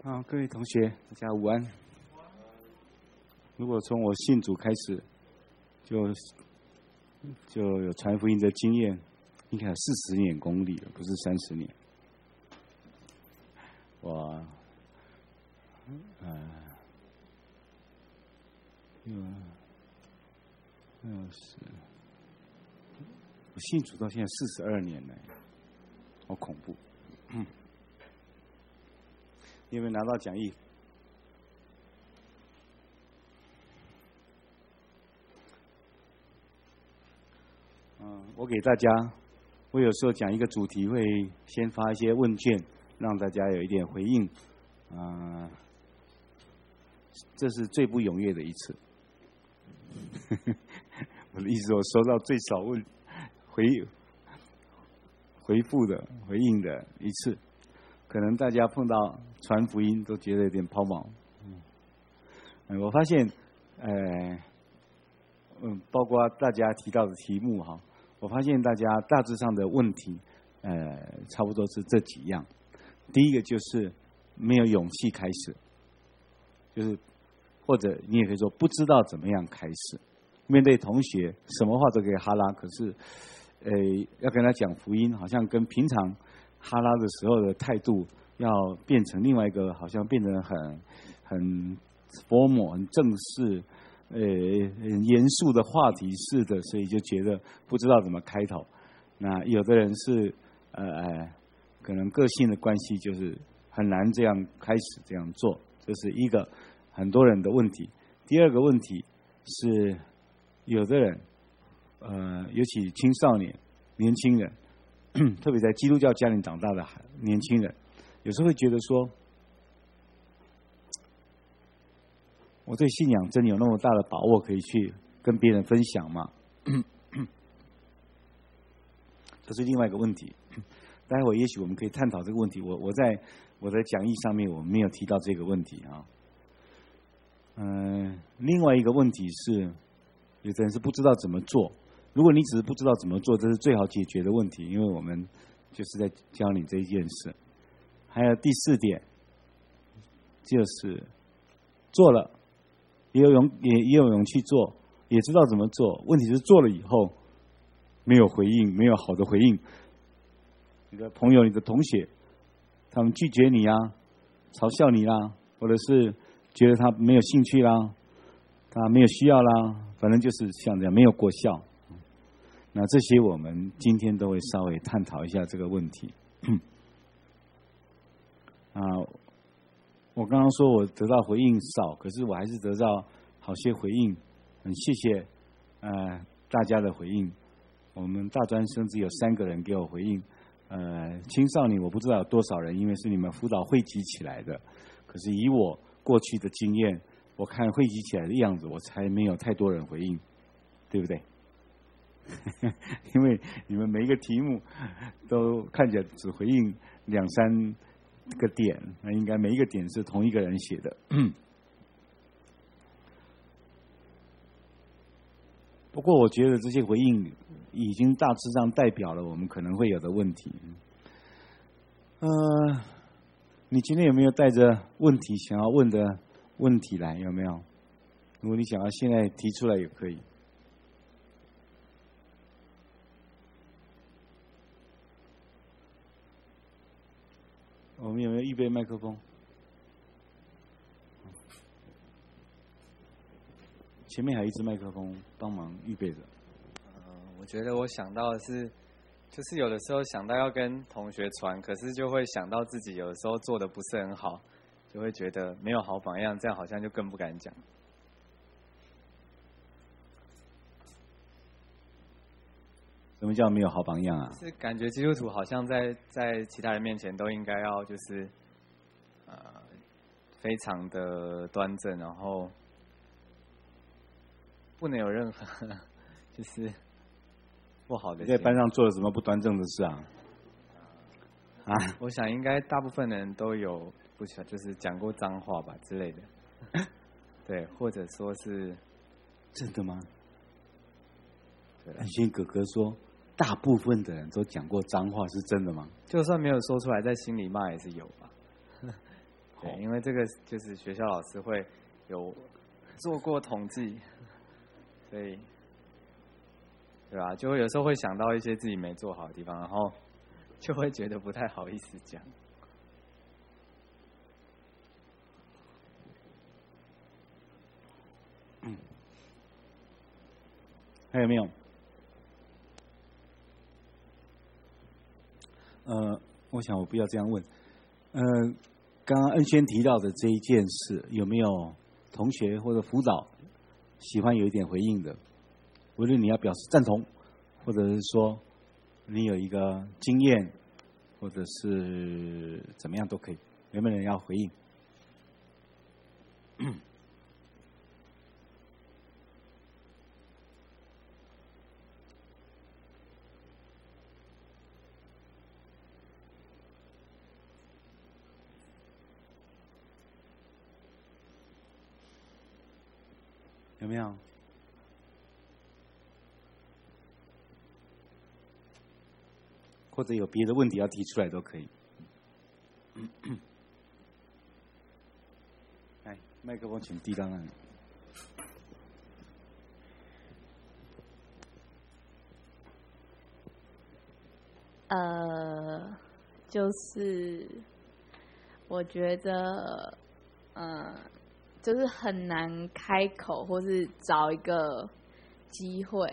好，各位同学，大家午安。如果从我信主开始，就有传福音的经验，应该有40年功力了，不是30年。我，我信主到现在42年了，好恐怖。你有没有拿到讲义？我给大家，我有时候讲一个主题，会先发一些问卷，让大家有一点回应。这是最不踊跃的一次。我的意思，我收到最少回复的回应的一次。可能大家碰到传福音都觉得有点抛锚。我发现，包括大家提到的题目哈，我发现大家大致上的问题，差不多是这几样。第一个就是没有勇气开始，就是或者你也可以说不知道怎么样开始。面对同学，什么话都可以哈拉，可是，要跟他讲福音，好像跟平常哈拉的时候的态度要变成另外一个，好像变成很formal、很正式、很严肃的话题似的，所以就觉得不知道怎么开头。那有的人是可能个性的关系，就是很难这样开始这样做，这是一个很多人的问题。第二个问题是，有的人尤其青少年、年轻人。特别在基督教家庭长大的年轻人，有时候会觉得说，我对信仰真的有那么大的把握可以去跟别人分享吗？这是另外一个问题。待会也许我们可以探讨这个问题。我在我的讲义上面我没有提到这个问题啊。另外一个问题是，有的人是不知道怎么做。如果你只是不知道怎么做，这是最好解决的问题，因为我们就是在教你这一件事。还有第4点，就是做了也有勇气做，也知道怎么做，问题是做了以后没有回应，没有好的回应。你的朋友、你的同学，他们拒绝你啊，嘲笑你啦，或者是觉得他没有兴趣啦，他没有需要啦，反正就是像这样，没有果效。那这些我们今天都会稍微探讨一下这个问题。我刚刚说我得到回应少，可是我还是得到好些回应，很谢谢大家的回应。我们大专生只有3个人给我回应，青少年我不知道有多少人，因为是你们辅导汇集起来的。可是以我过去的经验，我看汇集起来的样子，我才没有太多人回应，对不对？因为你们每一个题目都看起来只回应2-3个点，那应该每一个点是同一个人写的。不过我觉得这些回应已经大致上代表了我们可能会有的问题。你今天有没有带着问题想要问的问题来？有没有？如果你想要现在提出来也可以。我们有没有预备麦克风？前面还有一支麦克风帮忙预备着。 我觉得我想到的是，就是有的时候想到要跟同学传，可是就会想到自己有的时候做的不是很好，就会觉得没有好榜样，这样好像就更不敢讲。 什么叫没有好榜样啊？ 是感觉基督徒好像在其他人面前都应该要就是非常的端正，然后不能有任何就是不好的。 你在班上做了什么不端正的事啊？ 我想应该大部分人都有不想就是讲过脏话吧之类的。对，或者说是真的吗？ 对， 安轩哥哥说，大部分的人都讲过脏话，是真的吗？ 就算没有说出来，在心里骂也是有吧。 对，因为这个就是学校老师会有做过统计，所以对吧？就会有时候会想到一些自己没做好的地方，然后就会觉得不太好意思讲。 还有没有？我想我不要这样问。刚刚恩轩提到的这一件事，有没有同学或者辅导喜欢有一点回应的？无论你要表示赞同，或者是说你有一个经验，或者是怎么样都可以。有没有人要回应？有没有？或者有别的问题要提出来都可以。来，麦克风请递到那里。 就是我觉得，就是很难开口，或是找一个机会，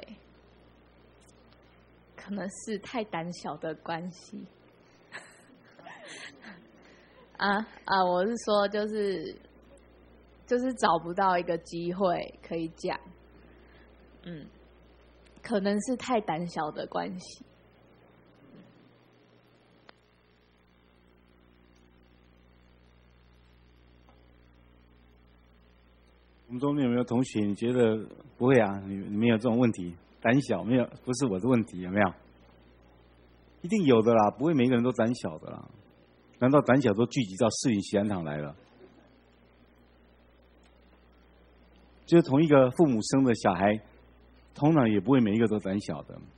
可能是太胆小的关系。我是说，就是找不到一个机会可以讲，可能是太胆小的关系。 我们中间有没有同学你觉得不会啊？你没有这种问题，胆小没有，不是我的问题，有没有？一定有的啦，不会每个人都胆小的啦。难道胆小都聚集到士林喜安堂来了？就是同一个父母生的小孩，通常也不会每一个都胆小的。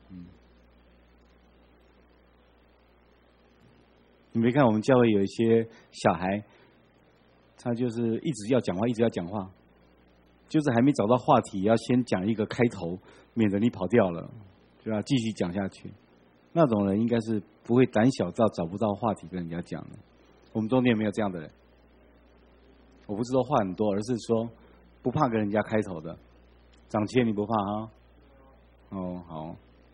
你没看我们教会有一些小孩，他就是一直要讲话，一直要讲话。就是还没找到话题，要先讲一个开头，免得你跑掉了，就要继续讲下去。那种人应该是不会胆小到找不到话题跟人家讲的。我们中间有没有这样的人？我不是说话很多，而是说不怕跟人家开头的。长谦你不怕啊？哦，好。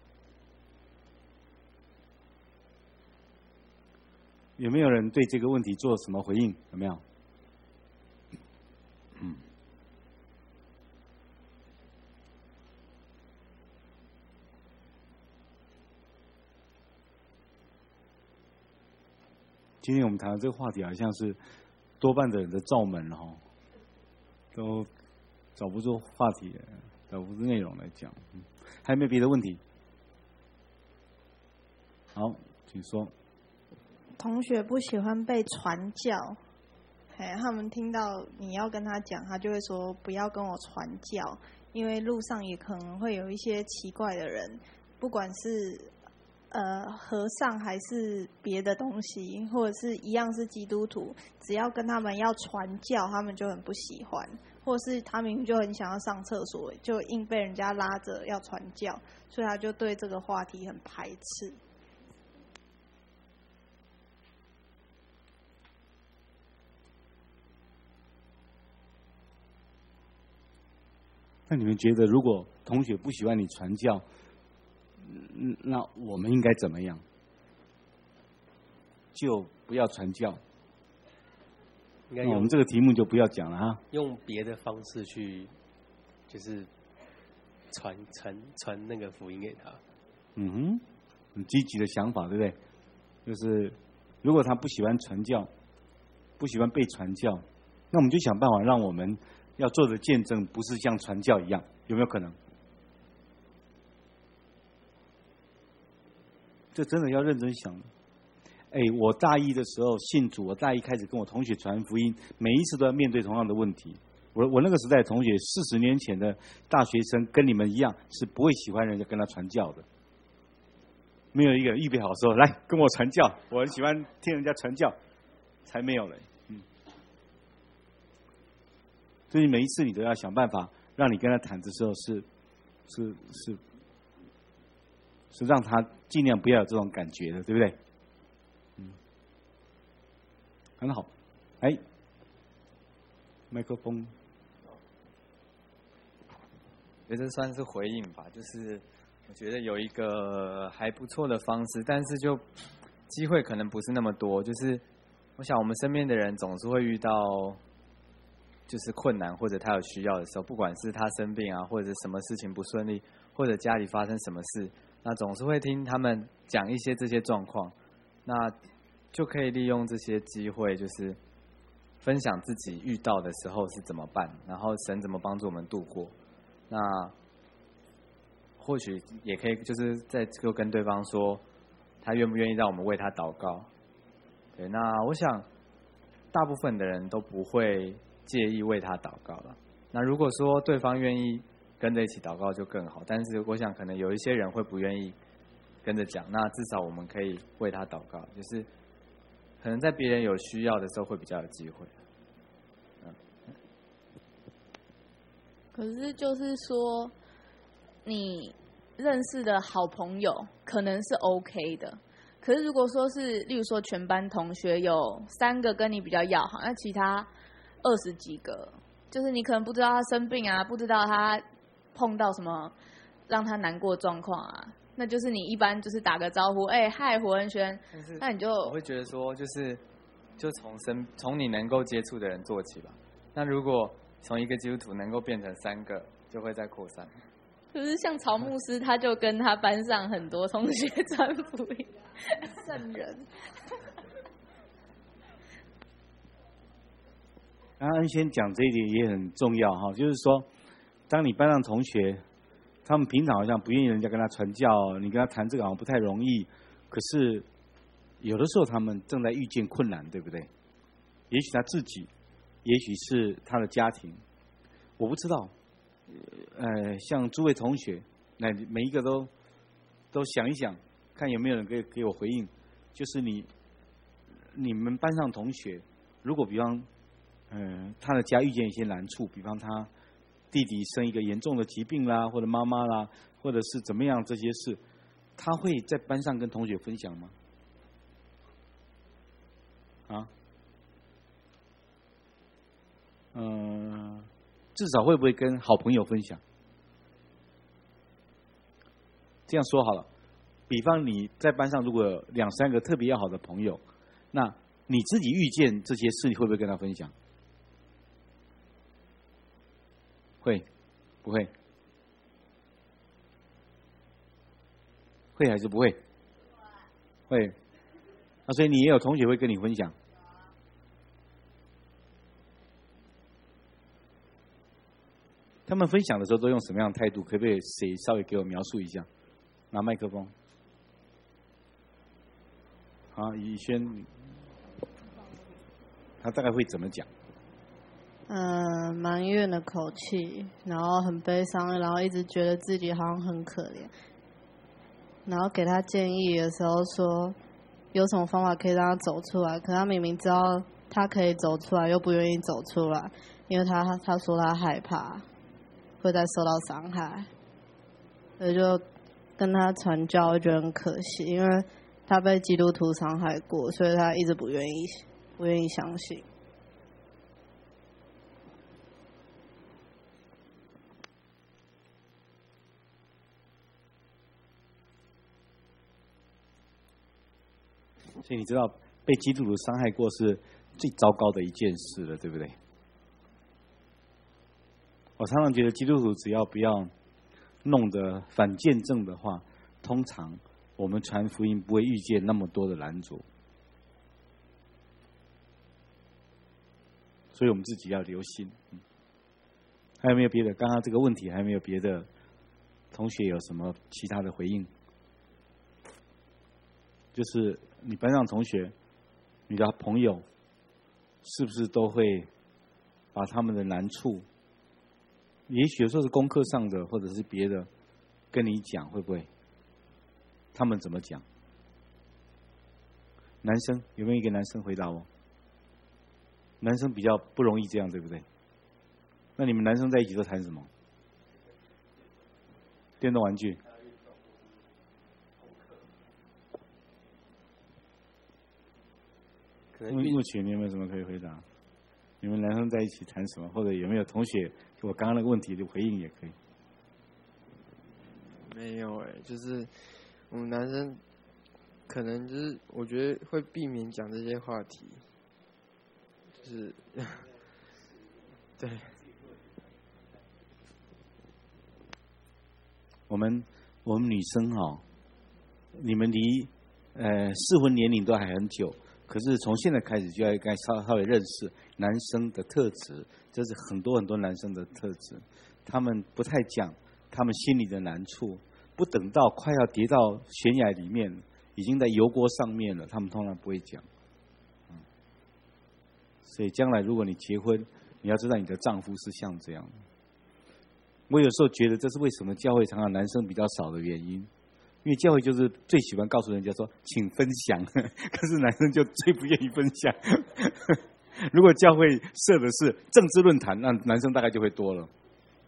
有没有人对这个问题做什么回应？有没有？今天我们谈的这个话题，好像是多半的人的罩门哈，都找不出话题，找不出内容来讲。还有没有别的问题？好，请说。 同学不喜欢被传教，他们听到你要跟他讲，他就会说不要跟我传教，因为路上也可能会有一些奇怪的人，不管是和尚还是别的东西，或者是一样是基督徒，只要跟他们要传教，他们就很不喜欢，或是他明明就很想要上厕所，就硬被人家拉着要传教，所以他就对这个话题很排斥。 那你们觉得，如果同学不喜欢你传教，那我们应该怎么样？就不要传教。 应该那我们这个题目就不要讲了哈。 用别的方式去，就是传那个福音给他。 很积极的想法，对不对？就是如果他不喜欢传教，不喜欢被传教，那我们就想办法让我们要做的见证不是像传教一样，有没有可能？这真的要认真想。我大一的时候信主，我大一开始跟我同学传福音，每一次都要面对同样的问题。我那个时代的同学，40年前的大学生跟你们一样，是不会喜欢人家跟他传教的。没有一个人预备好说来跟我传教，我很喜欢听人家传教，才没有嘞。 所以每一次你都要想办法，让你跟他谈的时候是让他尽量不要有这种感觉的，对不对？很好。哎，麦克风。 我觉得这算是回应吧，就是我觉得有一个还不错的方式，但是就机会可能不是那么多。就是我想我们身边的人总是会遇到就是困难或者他有需要的时候，不管是他生病啊，或者什么事情不顺利，或者家里发生什么事，那总是会听他们讲一些这些状况，那就可以利用这些机会，就是分享自己遇到的时候是怎么办，然后神怎么帮助我们度过。那或许也可以就是就跟对方说，他愿不愿意让我们为他祷告。对，那我想大部分的人都不会介意为他祷告了。那如果说对方愿意跟着一起祷告就更好，但是我想可能有一些人会不愿意跟着讲，那至少我们可以为他祷告，就是可能在别人有需要的时候会比较有机会。 可是就是说，你认识的好朋友可能是 OK 的，可是如果说是，例如说全班同学有3个跟你比较要好，那其他20几个，就是你可能不知道他生病啊，不知道他碰到什么让他难过的状况啊，那就是你一般就是打个招呼，哎，嗨，胡恩轩，那你就我会觉得说，就从你能够接触的人做起吧。那如果从一个基督徒能够变成3个，就会再扩散。 就是像曹牧师，他就跟他班上很多同学传福音，圣人。 刚刚恩先讲这一点也很重要哈，就是说，当你班上同学，他们平常好像不愿意人家跟他传教，你跟他谈这个好像不太容易，可是有的时候他们正在遇见困难，对不对？也许他自己，也许是他的家庭，我不知道。像诸位同学，那每一个都想一想，看有没有人给我回应。就是你们班上同学，如果比方，他的家遇见一些难处，比方他弟弟生一个严重的疾病啦，或者妈妈啦，或者是怎么样这些事，他会在班上跟同学分享吗？啊？至少会不会跟好朋友分享？这样说好了，比方你在班上如果有2、3个特别要好的朋友，那你自己遇见这些事，你会不会跟他分享？会，不会？会还是不会？会。所以你也有同学会跟你分享。他们分享的时候都用什么样的态度？可不可以谁稍微给我描述一下？拿麦克风。好，以轩，他大概会怎么讲？ 埋怨的口气，然后很悲伤，然后一直觉得自己好像很可怜。然后给他建议的时候说，有什么方法可以让他走出来？可他明明知道他可以走出来，又不愿意走出来，因为他说他害怕会再受到伤害，所以就跟他传教，我觉得很可惜，因为他被基督徒伤害过，所以他一直不愿意相信。 所以你知道被基督徒伤害过是最糟糕的一件事了，对不对？我常常觉得基督徒只要不要弄得反见证的话，通常我们传福音不会遇见那么多的拦阻。所以我们自己要留心。还有没有别的？刚刚这个问题还有没有别的同学有什么其他的回应？就是你班上同学，你的朋友，是不是都会把他们的难处，也许有时候是功课上的，或者是别的，跟你讲，会不会？他们怎么讲？男生有没有一个男生回答我？男生比较不容易这样，对不对？ 那你们男生在一起都谈什么？电动玩具。 可能目前你有没有什么可以回答？你们男生在一起谈什么？或者有没有同学就我刚刚那个问题的回应也可以。 没有就是我们男生可能就是我觉得会避免讲这些话题，就是对。 我们女生你们离适婚年龄都还很久，可是从现在开始就要该稍微认识男生的特质，这是很多男生的特质，他们不太讲他们心里的难处，不等到快要跌到悬崖里面，已经在油锅上面了，他们通常不会讲。所以将来如果你结婚，你要知道你的丈夫是像这样的。我有时候觉得这是为什么教会常常男生比较少的原因，因为教会就是最喜欢告诉人家说请分享，可是男生就最不愿意分享。如果教会设的是政治论坛，那男生大概就会多了。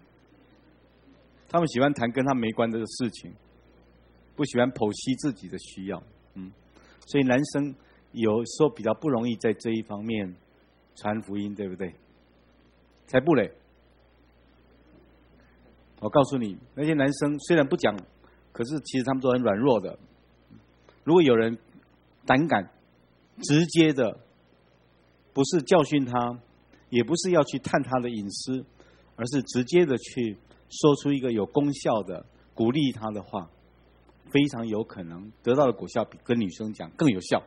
他们喜欢谈跟他没关的事情，不喜欢剖析自己的需要。所以男生有时候比较不容易在这一方面传福音，对不对？才不嘞！我告诉你，那些男生虽然不讲，可是其实他们都很软弱的。如果有人胆敢直接的，不是教训他，也不是要去探他的隐私，而是直接的去说出一个有功效的鼓励他的话，非常有可能得到的果效比跟女生讲更有效。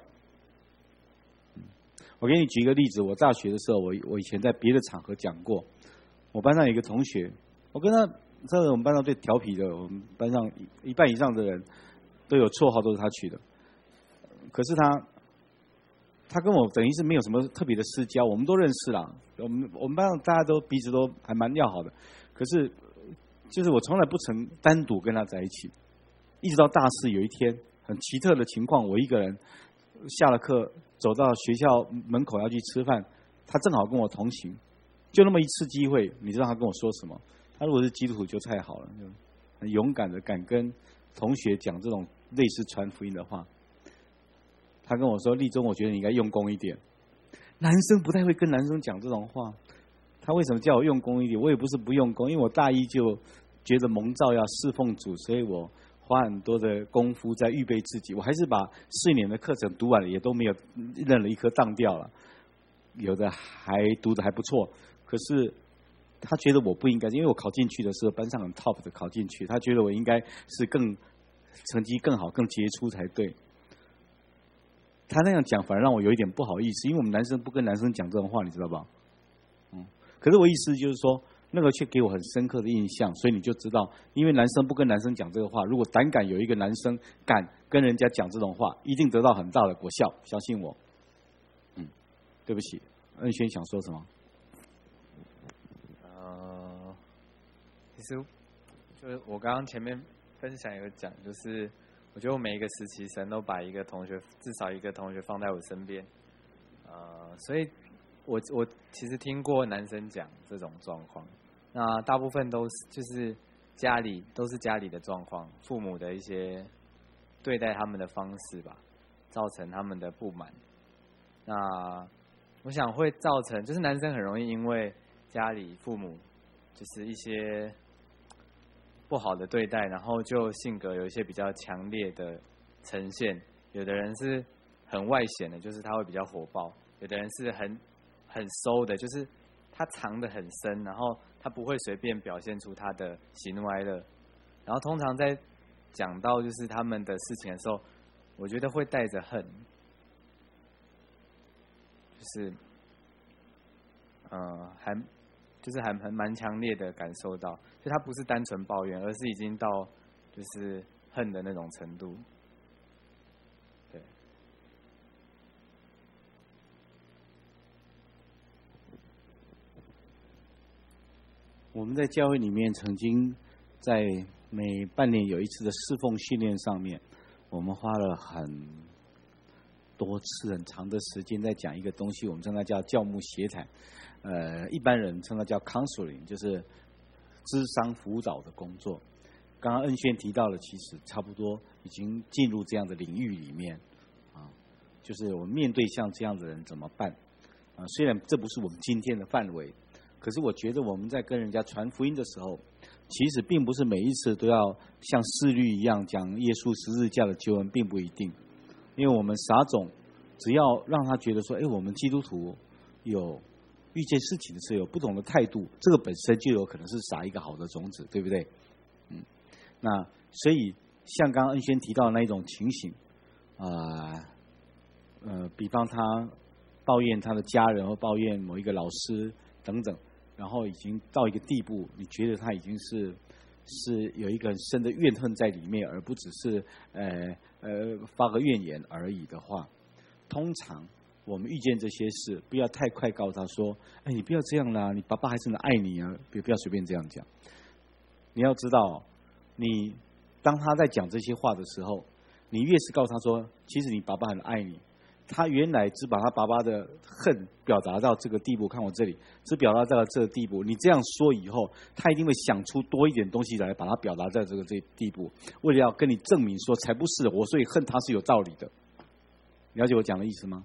我给你举一个例子，我大学的时候，我以前在别的场合讲过，我班上有一个同学，我跟他。这是我们班上最调皮的，我们班上一半以上的人都有绰号，都是他取的。可是他跟我等于是没有什么特别的私交，我们都认识啦。我们班上大家都彼此都还蛮要好的。可是就是我从来不曾单独跟他在一起，一直到大四有一天很奇特的情况，我一个人下了课走到学校门口要去吃饭，他正好跟我同行，就那么一次机会，你知道他跟我说什么？他如果是基督徒就太好了，就很勇敢的敢跟同学讲这种类似传福音的话。他跟我说：“立中，我觉得你应该用功一点。”男生不太会跟男生讲这种话。他为什么叫我用功一点？我也不是不用功，因为我大一就觉得蒙召要侍奉主，所以我花很多的功夫在预备自己。我还是把4年的课程读完了，也都没有任了一科当掉了，有的还读得还不错。可是他觉得我不应该，因为我考进去的时候班上很 top 的考进去，他觉得我应该是成绩更好、更杰出才对。他那样讲反而让我有一点不好意思，因为我们男生不跟男生讲这种话，你知道吧？可是我意思就是说，那个却给我很深刻的印象，所以你就知道，因为男生不跟男生讲这个话，如果胆敢有一个男生敢跟人家讲这种话，一定得到很大的果效，相信我。对不起，恩轩想说什么？ 其实就是我刚刚前面分享有讲，就是我觉得我每一个实习生都把一个同学，至少一个同学放在我身边，所以我其实听过男生讲这种状况，那大部分都是就是家里的状况，父母的一些对待他们的方式吧，造成他们的不满。那我想会造成，就是男生很容易因为家里父母就是一些不好的对待，然后就性格有一些比较强烈的呈现。有的人是很外显的，就是他会比较火爆；有的人是很收的，就是他藏得很深，然后他不会随便表现出他的喜怒哀乐。然后通常在讲到就是他们的事情的时候，我觉得会带着恨，就是还蛮强烈的感受到，就他不是单纯抱怨，而是已经到就是恨的那种程度。对。 我们在教会里面曾经在每半年有一次的侍奉训练上面，我们花了很多次很长的时间在讲一个东西，我们称它叫教牧协谈。 一般人称它叫 counseling， 就是諮商辅导的工作。刚刚恩轩提到了，其实差不多已经进入这样的领域里面啊，就是我们面对像这样的人怎么办啊？虽然这不是我们今天的范围，可是我觉得我们在跟人家传福音的时候，其实并不是每一次都要像司律一样讲耶稣十字架的救恩，并不一定，因为我们撒种，只要让他觉得说，我们基督徒有遇见事情的时候有不同的态度，这个本身就有可能是撒一个好的种子，对不对？那所以像刚刚恩轩提到的那一种情形，比方他抱怨他的家人或抱怨某一个老师等等，然后已经到一个地步，你觉得他已经是有一个很深的怨恨在里面，而不只是发个怨言而已的话，通常我们遇见这些事，不要太快告诉他说，你不要这样啦，你爸爸还是很爱你啊，不要随便这样讲。你要知道，你当他在讲这些话的时候，你越是告诉他说，其实你爸爸很爱你，他原来只把他爸爸的恨表达到这个地步，看我这里，只表达到这个地步。你这样说以后，他一定会想出多一点东西来把它表达在这地步，为了要跟你证明说，才不是我，所以恨他是有道理的。了解我讲的意思吗？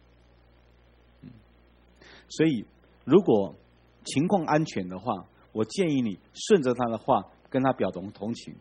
所以，如果情况安全的话，我建议你顺着他的话，跟他表同情。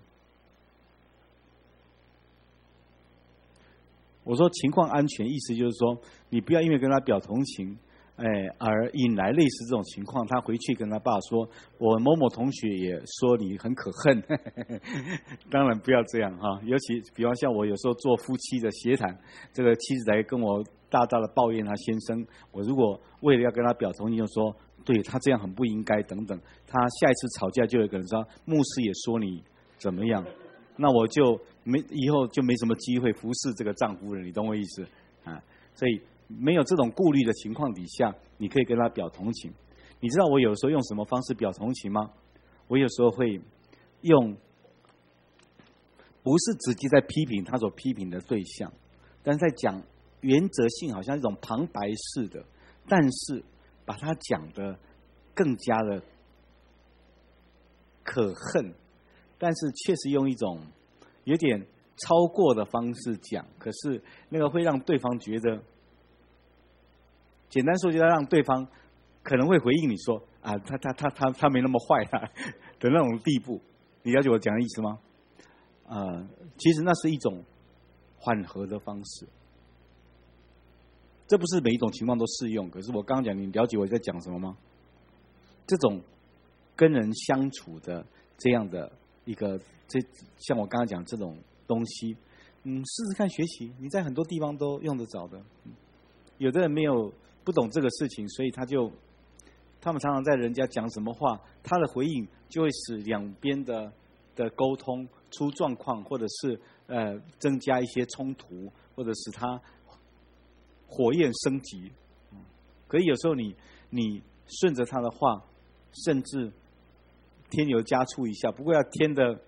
我说情况安全，意思就是说，你不要因为跟他表同情，而引来类似这种情况。他回去跟他爸说：“我某某同学也说你很可恨。”当然不要这样哈。尤其比方像我有时候做夫妻的协谈，这个妻子来跟我大大的抱怨他先生，我如果为了要跟他表同情，就说对他这样很不应该等等，他下一次吵架就有可能说牧师也说你怎么样，那我就以后就没什么机会服侍这个丈夫了，你懂我意思啊？所以没有这种顾虑的情况底下，你可以跟他表同情。你知道我有时候用什么方式表同情吗？我有时候会用，不是直接在批评他所批评的对象，但是在讲原则性，好像一种旁白式的，但是把它讲得更加的可恨，但是确实用一种有点超过的方式讲，可是那个会让对方觉得，简单说，就要让对方可能会回应你说啊，他没那么坏啊的那种地步。你了解我讲的意思吗？其实那是一种缓和的方式，这不是每一种情况都适用。可是我刚刚讲，你了解我在讲什么吗？这种跟人相处的这样的一个，像我刚刚讲这种东西，试试看学习，你在很多地方都用得着的。有的人不懂这个事情，所以他们常常在人家讲什么话，他的回应就会使两边的沟通出状况，或者是增加一些冲突，或者使他火焰升级。可以有时候你顺着他的话，甚至添油加醋一下，不过要添的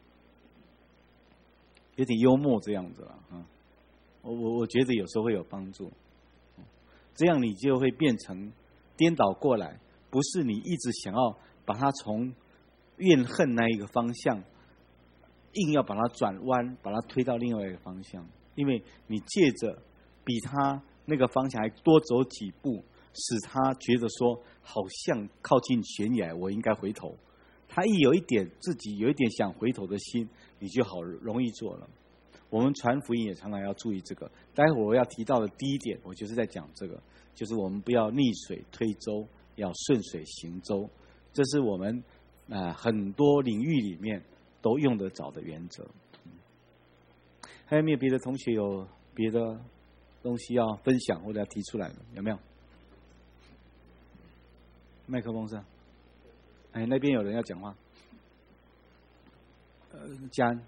有点幽默这样子了啊。我觉得有时候会有帮助，这样你就会变成颠倒过来，不是你一直想要把它从怨恨那一个方向，硬要把它转弯，把它推到另外一个方向，因为你借着比他那个方向还多走几步，使他觉得说好像靠近悬崖，我应该回头。他自己有一点想回头的心，你就好容易做了。我们传福音也常常要注意这个。待会儿我要提到的第一点，我就是在讲这个，就是我们不要逆水推舟，要顺水行舟。这是我们很多领域里面都用得着的原则。还有没有别的同学有别的东西要分享或者要提出来的？有没有？麦克风上，那边有人要讲话。嘉安，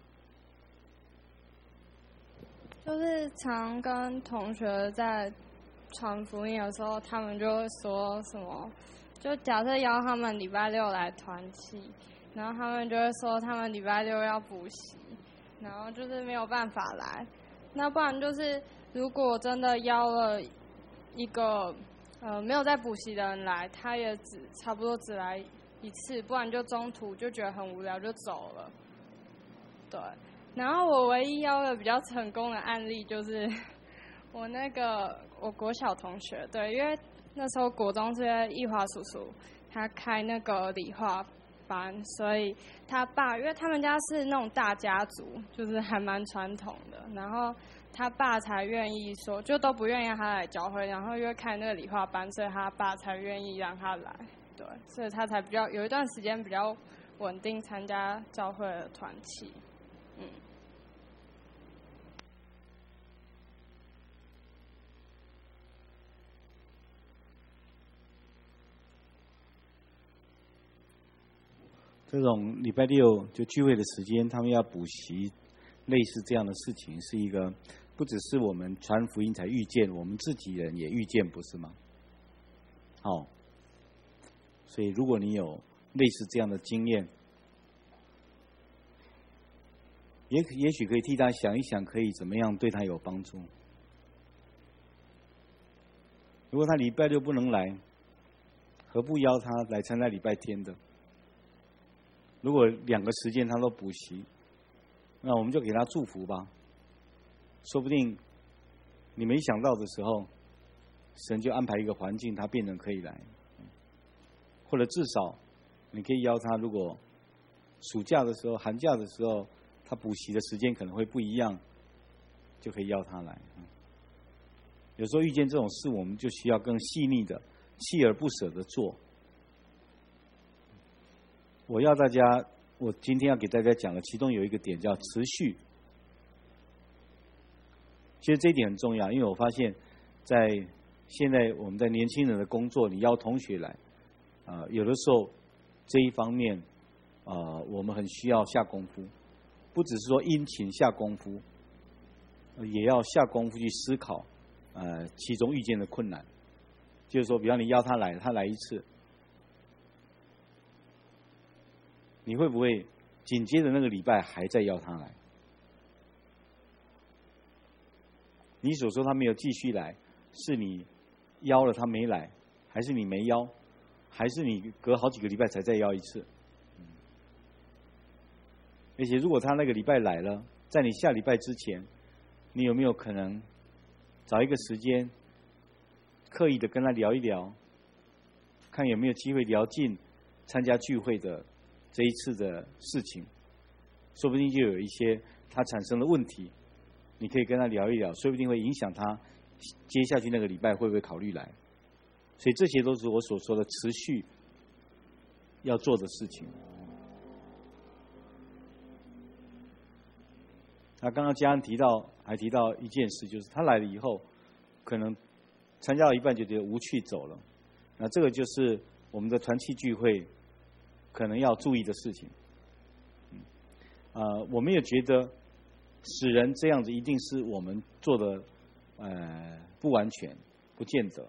就是常跟同学在传福音的时候，他们就会说什么，就假设邀他们礼拜六来团契，然后他们就会说他们礼拜六要补习，然后就是没有办法来。那不然就是如果真的邀了一个没有在补习的人来，他也差不多只来一次，不然就中途就觉得很无聊就走了。对，然后我唯一邀的比较成功的案例就是我国小同学，对，因为那时候国中是艺华叔叔他开那个理化班，所以他爸因为他们家是那种大家族，就是还蛮传统的，然后他爸才愿意说，就都不愿意让他来教会，然后因为开那个理化班，所以他爸才愿意让他来，对，所以他才比较有一段时间比较稳定参加教会的团契， 这种礼拜六就聚会的时间，他们要补习，类似这样的事情，是一个不只是我们传福音才遇见，我们自己人也遇见，不是吗？好，所以如果你有类似这样的经验，也许可以替他想一想，可以怎么样对他有帮助。如果他礼拜六不能来，何不邀他来参加礼拜天的？如果2个时间他都补习，那我们就给他祝福吧。说不定你没想到的时候，神就安排一个环境，他变成可以来。或者至少你可以邀他，如果暑假的时候、寒假的时候，他补习的时间可能会不一样，就可以邀他来。有时候遇见这种事，我们就需要更细腻的、锲而不舍的做。我今天要给大家讲的，其中有一个点叫持续。其实这一点很重要，因为我发现，现在我们在年轻人的工作，你邀同学来，有的时候这一方面，我们很需要下功夫，不只是说殷勤下功夫，也要下功夫去思考，其中遇见的困难。就是说，比方你邀他来，他来一次。你会不会紧接着那个礼拜还在邀他来？你所说他没有继续来，是你邀了他没来，还是你没邀，还是你隔好几个礼拜才再邀一次？而且如果他那个礼拜来了，在你下礼拜之前，你有没有可能找一个时间，刻意的跟他聊一聊，看有没有机会聊进参加聚会的这一次的事情，说不定就有一些他产生的问题，你可以跟他聊一聊，说不定会影响他接下去那个礼拜会不会考虑来。所以这些都是我所说的持续要做的事情。那刚刚嘉恩还提到一件事，就是他来了以后，可能参加到一半就觉得无趣走了。那这个就是我们的团契聚会可能要注意的事情。我们也觉得使人这样子一定是我们做的不完全，不见得。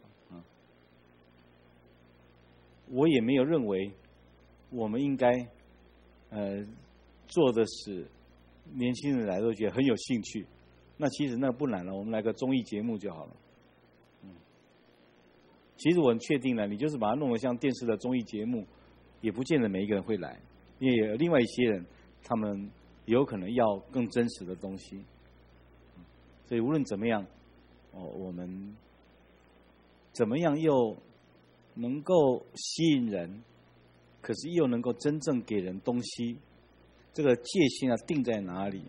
我也没有认为我们应该做的是年轻人来都觉得很有兴趣。那其实那不难了，我们来个综艺节目就好了。其实我很确定了，你就是把它弄得像电视的综艺节目，也不见得每一个人会来，因为有另外一些人，他们有可能要更真实的东西。所以无论怎么样，我们怎么样又能够吸引人，可是又能够真正给人东西，这个界限要定在哪里？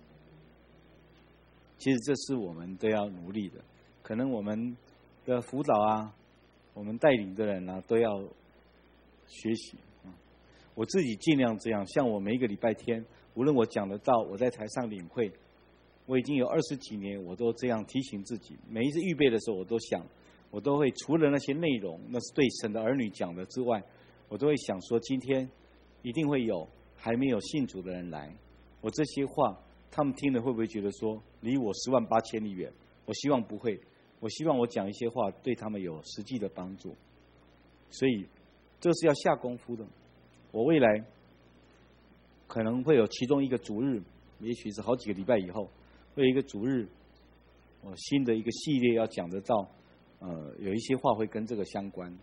其实这是我们都要努力的。可能我们的辅导啊，我们带领的人啊，都要学习。我自己尽量这样，像我每一个礼拜天，无论我讲得到，我在台上领会，我已经有20几年，我都这样提醒自己。每一次预备的时候，我都想，我都会除了那些内容，那是对神的儿女讲的之外，我都会想说，今天一定会有还没有信主的人来，我这些话，他们听了会不会觉得说，离我10万8千里远？我希望不会，我希望我讲一些话对他们有实际的帮助。所以这是要下功夫的。我未来可能会有其中一个主日，也许是好几个礼拜以后，会有一个主日，我新的一个系列要讲得到有一些话会跟这个相关。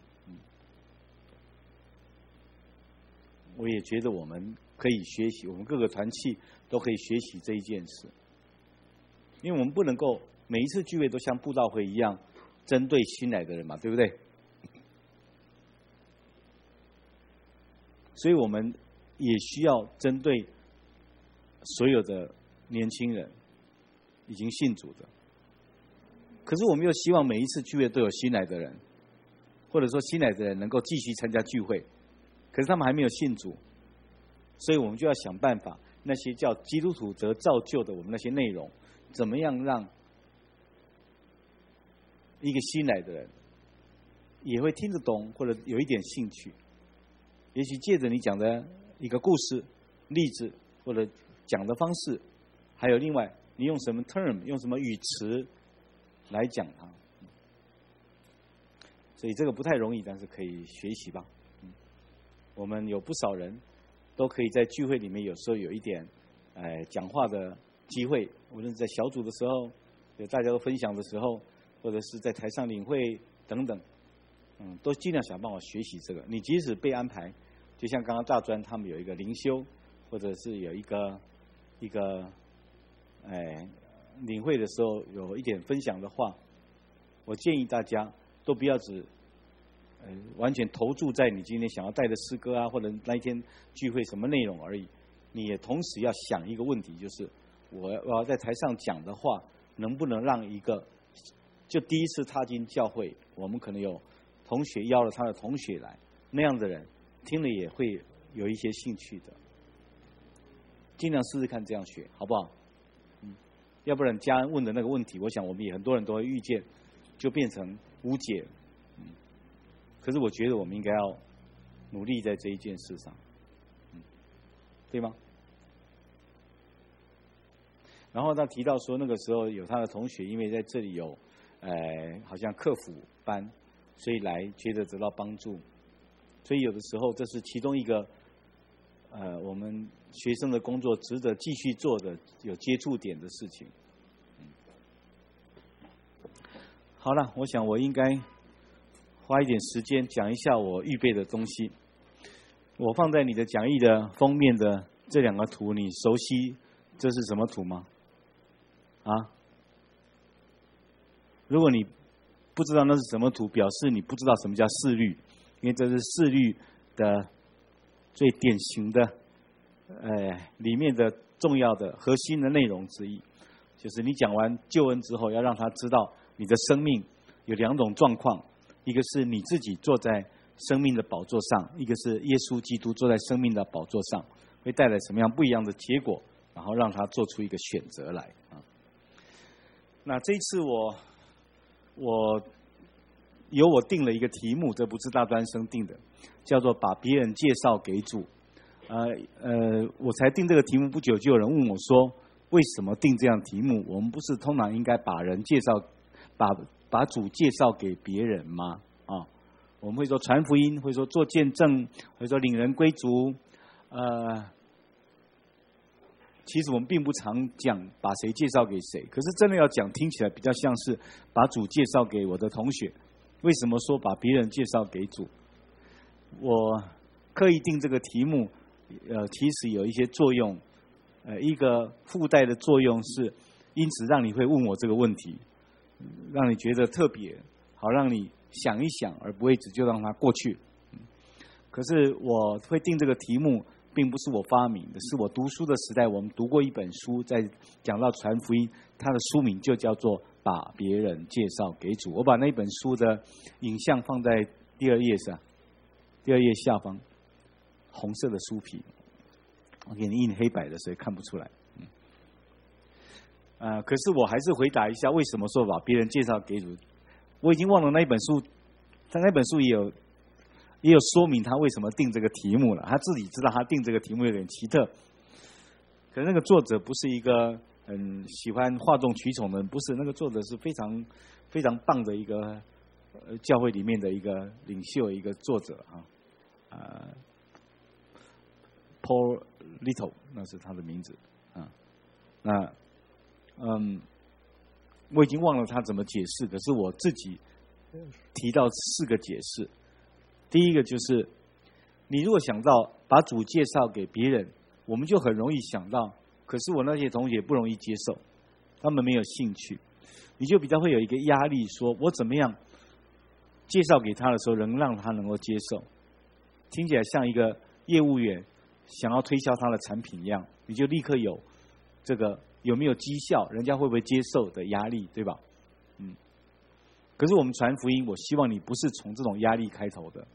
我也觉得我们可以学习，我们各个团契都可以学习这一件事，因为我们不能够每一次聚会都像布道会一样针对新来的人嘛，对不对？所以我们也需要针对所有的年轻人，已经信主的。可是我们又希望每一次聚会都有新来的人，或者说新来的人能够继续参加聚会，可是他们还没有信主，所以我们就要想办法，那些叫基督徒则造就的我们那些内容，怎么样让一个新来的人也会听得懂，或者有一点兴趣。也许借着你讲的一个故事、例子，或者讲的方式，还有另外你用什么 term， 用什么语词来讲它，所以这个不太容易，但是可以学习吧。我们有不少人都可以在聚会里面，有时候有一点讲话的机会，无论是在小组的时候，有大家都分享的时候，或者是在台上领会等等，都尽量想办法学习这个。你即使被安排，就像刚刚大专他们有一个灵修，或者是有一个领会的时候有一点分享的话，我建议大家都不要只完全投注在你今天想要带的诗歌啊，或者那一天聚会什么内容而已。你也同时要想一个问题，就是我要在台上讲的话，能不能让一个就第一次踏进教会，我们可能有同学邀了他的同学来，那样的人听了也会有一些兴趣的。尽量试试看这样学，好不好？要不然家人问的那个问题，我想我们也很多人都会遇见，就变成无解。可是我觉得我们应该要努力在这一件事上，对吗？然后他提到说，那个时候有他的同学，因为在这里有好像客服班，所以来觉得得到帮助。所以有的时候这是其中一个我们学生的工作值得继续做的有接触点的事情。好了，我想我应该花一点时间讲一下我预备的东西。我放在你的讲义的封面的这两个图，你熟悉这是什么图吗？如果你不知道那是什么图，表示你不知道什么叫四律，因为这是四律的最典型的里面的重要的核心的内容之一，就是你讲完救恩之后，要让他知道你的生命有两种状况，一个是你自己坐在生命的宝座上，一个是耶稣基督坐在生命的宝座上，会带来什么样不一样的结果，然后让他做出一个选择来。那这一次我定了一个题目，这不是大专生定的，叫做把别人介绍给主。我才定这个题目不久，就有人问我说，为什么定这样题目？我们不是通常应该把人介绍，把主介绍给别人吗？我们会说传福音，会说做见证，会说领人归主。其实我们并不常讲把谁介绍给谁，可是真的要讲，听起来比较像是把主介绍给我的同学。为什么说把别人介绍给主？我刻意定这个题目，其实有一些作用。一个附带的作用是，因此让你会问我这个问题，让你觉得特别，好让你想一想，而不会只就让它过去。可是我会定这个题目，并不是我发明的，是我读书的时代，我们读过一本书，在讲到传福音，它的书名就叫做《把别人介绍给主》。我把那本书的影像放在第二页上，第二页下方，红色的书皮，我给你印黑白的，所以看不出来。可是我还是回答一下，为什么说把别人介绍给主？我已经忘了那本书，他那本书也有说明他为什么定这个题目了。他自己知道他定这个题目有点奇特，可是那个作者不是一个很喜欢哗众取宠的人，不是，那个作者是非常非常棒的一个教会里面的一个领袖，一个作者Paul Little， 那是他的名字我已经忘了他怎么解释，可是我自己提到4个解释。第一个就是，你如果想到把主介绍给别人，我们就很容易想到，可是我那些同学不容易接受，他们没有兴趣，你就比较会有一个压力，说我怎么样介绍给他的时候，能让他能够接受，听起来像一个业务员想要推销他的产品一样，你就立刻有这个有没有绩效，人家会不会接受的压力，对吧？可是我们传福音，我希望你不是从这种压力开头的。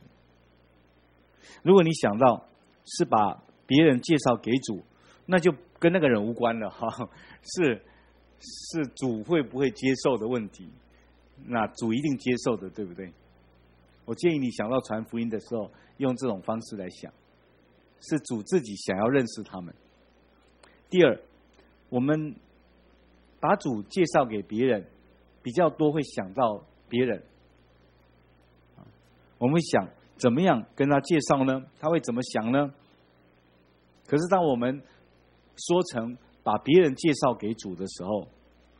如果你想到是把别人介绍给主，那就跟那个人无关了哈，是主会不会接受的问题。那主一定接受的，对不对？我建议你想到传福音的时候，用这种方式来想，是主自己想要认识他们。第二，我们把主介绍给别人，比较多会想到别人，我们会想怎么样跟他介绍呢？他会怎么想呢？可是当我们说成把别人介绍给主的时候，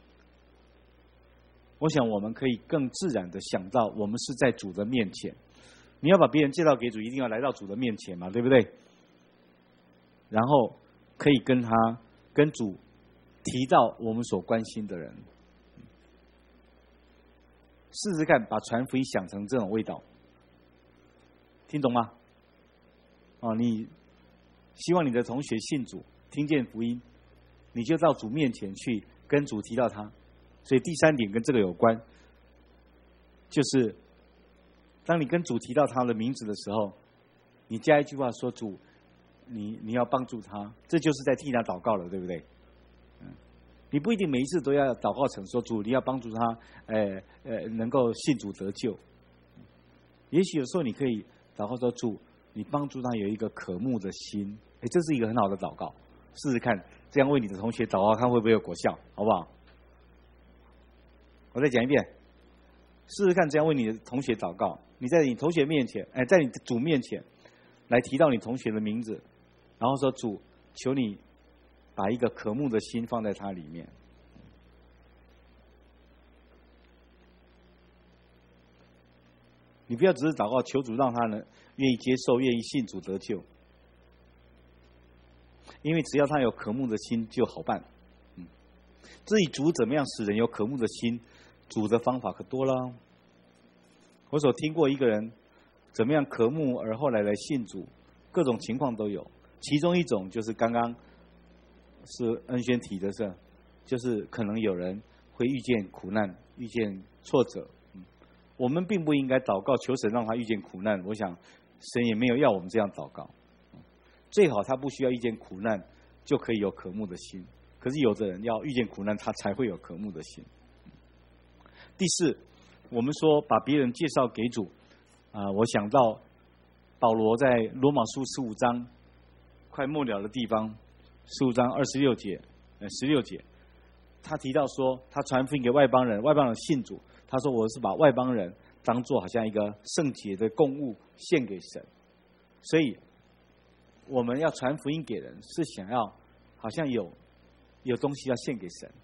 我想我们可以更自然的想到，我们是在主的面前。你要把别人介绍给主，一定要来到主的面前嘛，对不对？然后可以跟主提到我们所关心的人。试试看，把传福音想成这种味道，听懂吗？你希望你的同学信主，听见福音，你就到主面前去跟主提到他。所以第3点跟这个有关，就是当你跟主提到他的名字的时候，你加一句话说：“主，你要帮助他。”这就是在替他祷告了，对不对？你不一定每一次都要祷告成说：“主，你要帮助他，能够信主得救。”也许有时候你可以祷告说：“主，你帮助他有一个渴慕的心。”这是一个很好的祷告，试试看，这样为你的同学祷告，看会不会有果效，好不好？我再讲一遍，试试看，这样为你的同学祷告。你在你同学面前，在你的主面前，来提到你同学的名字，然后说：“主，求你把一个渴慕的心放在他里面。”你不要只是祷告求主让他呢愿意接受、愿意信主得救，因为只要他有渴慕的心就好办。至于主怎么样使人有渴慕的心，主的方法可多了。我所听过一个人怎么样渴慕而后来信主，各种情况都有。其中一种就是刚刚是恩轩提的是，就是可能有人会遇见苦难、遇见挫折。我们并不应该祷告求神让他遇见苦难，我想神也没有要我们这样祷告。最好他不需要遇见苦难就可以有渴慕的心，可是有的人要遇见苦难他才会有渴慕的心。第4，我们说把别人介绍给主，我想到保罗在罗马书15章快末了的地方，15章16节，他提到说他传福音给外邦人，外邦人信主，他说我是把外邦人当作好像一个圣洁的供物献给神。所以我们要传福音给人，是想要好像有东西要献给神。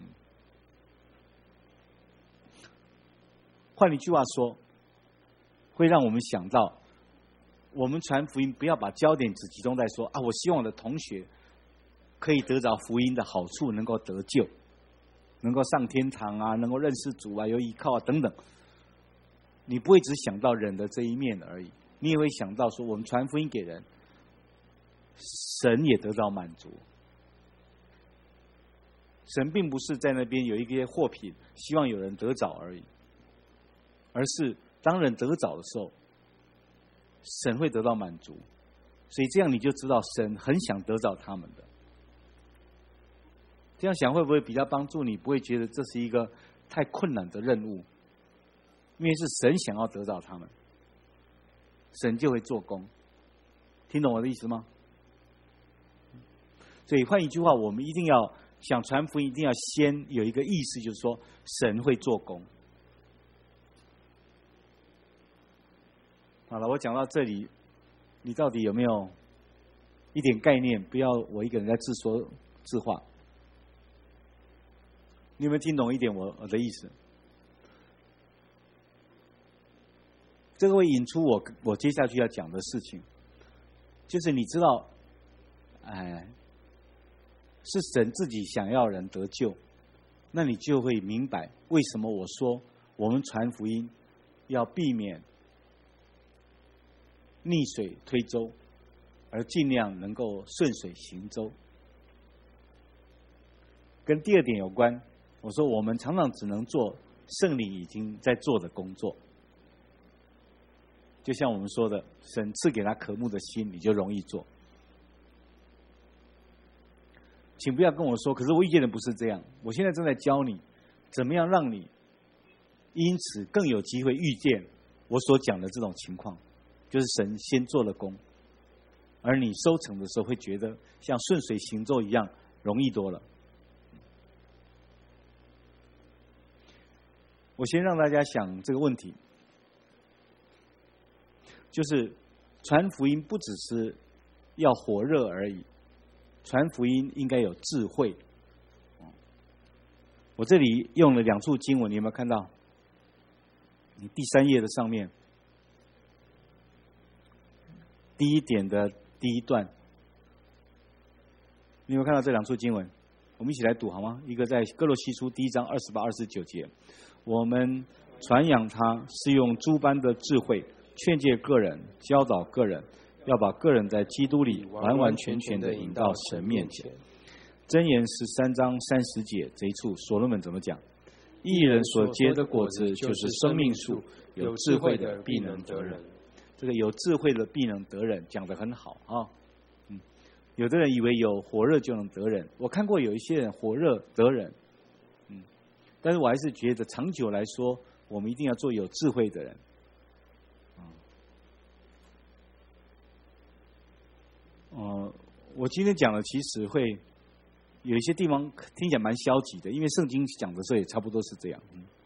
换一句话说，会让我们想到，我们传福音不要把焦点只集中在说我希望我的同学可以得着福音的好处，能够得救，能够上天堂啊，能够认识主啊，有依靠啊等等。你不会只想到人的这一面而已，你也会想到说，我们传福音给人，神也得到满足。神并不是在那边有一些货品，希望有人得着而已，而是当人得着的时候，神会得到满足。所以这样你就知道神很想得着他们的。这样想会不会比较帮助你？不会觉得这是一个太困难的任务，因为是神想要得着他们，神就会做工。听懂我的意思吗？所以换一句话，我们一定要想传福音，一定要先有一个意识，就是说神会做工。好了，我讲到这里，你到底有没有一点概念？不要我一个人在自说自话。你有没有听懂一点我的意思？ 这个会引出我接下去要讲的事情，就是你知道，是神自己想要人得救，那你就会明白为什么我说我们传福音要避免逆水推舟，而尽量能够顺水行舟。跟第二点有关，我说我们常常只能做圣灵已经在做的工作，就像我们说的，神赐给他渴慕的心，你就容易做。请不要跟我说，可是我遇见的不是这样。我现在正在教你，怎么样让你因此更有机会遇见我所讲的这种情况，就是神先做了工，而你收成的时候会觉得像顺水行舟一样容易多了。我先让大家想这个问题，就是传福音不只是要火热而已，传福音应该有智慧。我这里用了2处经文，你有没有看到？你第3页的上面第1点的第1段，你有没有看到这2处经文？我们一起来读好吗？一个在哥罗西书第1章28、29节，我们传扬他是用诸般的智慧劝诫个人，教导个人，要把个人在基督里完完全全的引到神面前。箴言13章30节这一处，所罗门怎么讲？义人所结的果子就是生命树，有智慧的必能得人。这个有智慧的必能得人讲得很好啊。有的人以为有火热就能得人，我看过有一些人火热得人，但是我还是觉得长久来说，我们一定要做有智慧的人。我今天讲的其实会有一些地方听起来蛮消极的，因为圣经讲的时候也差不多是这样。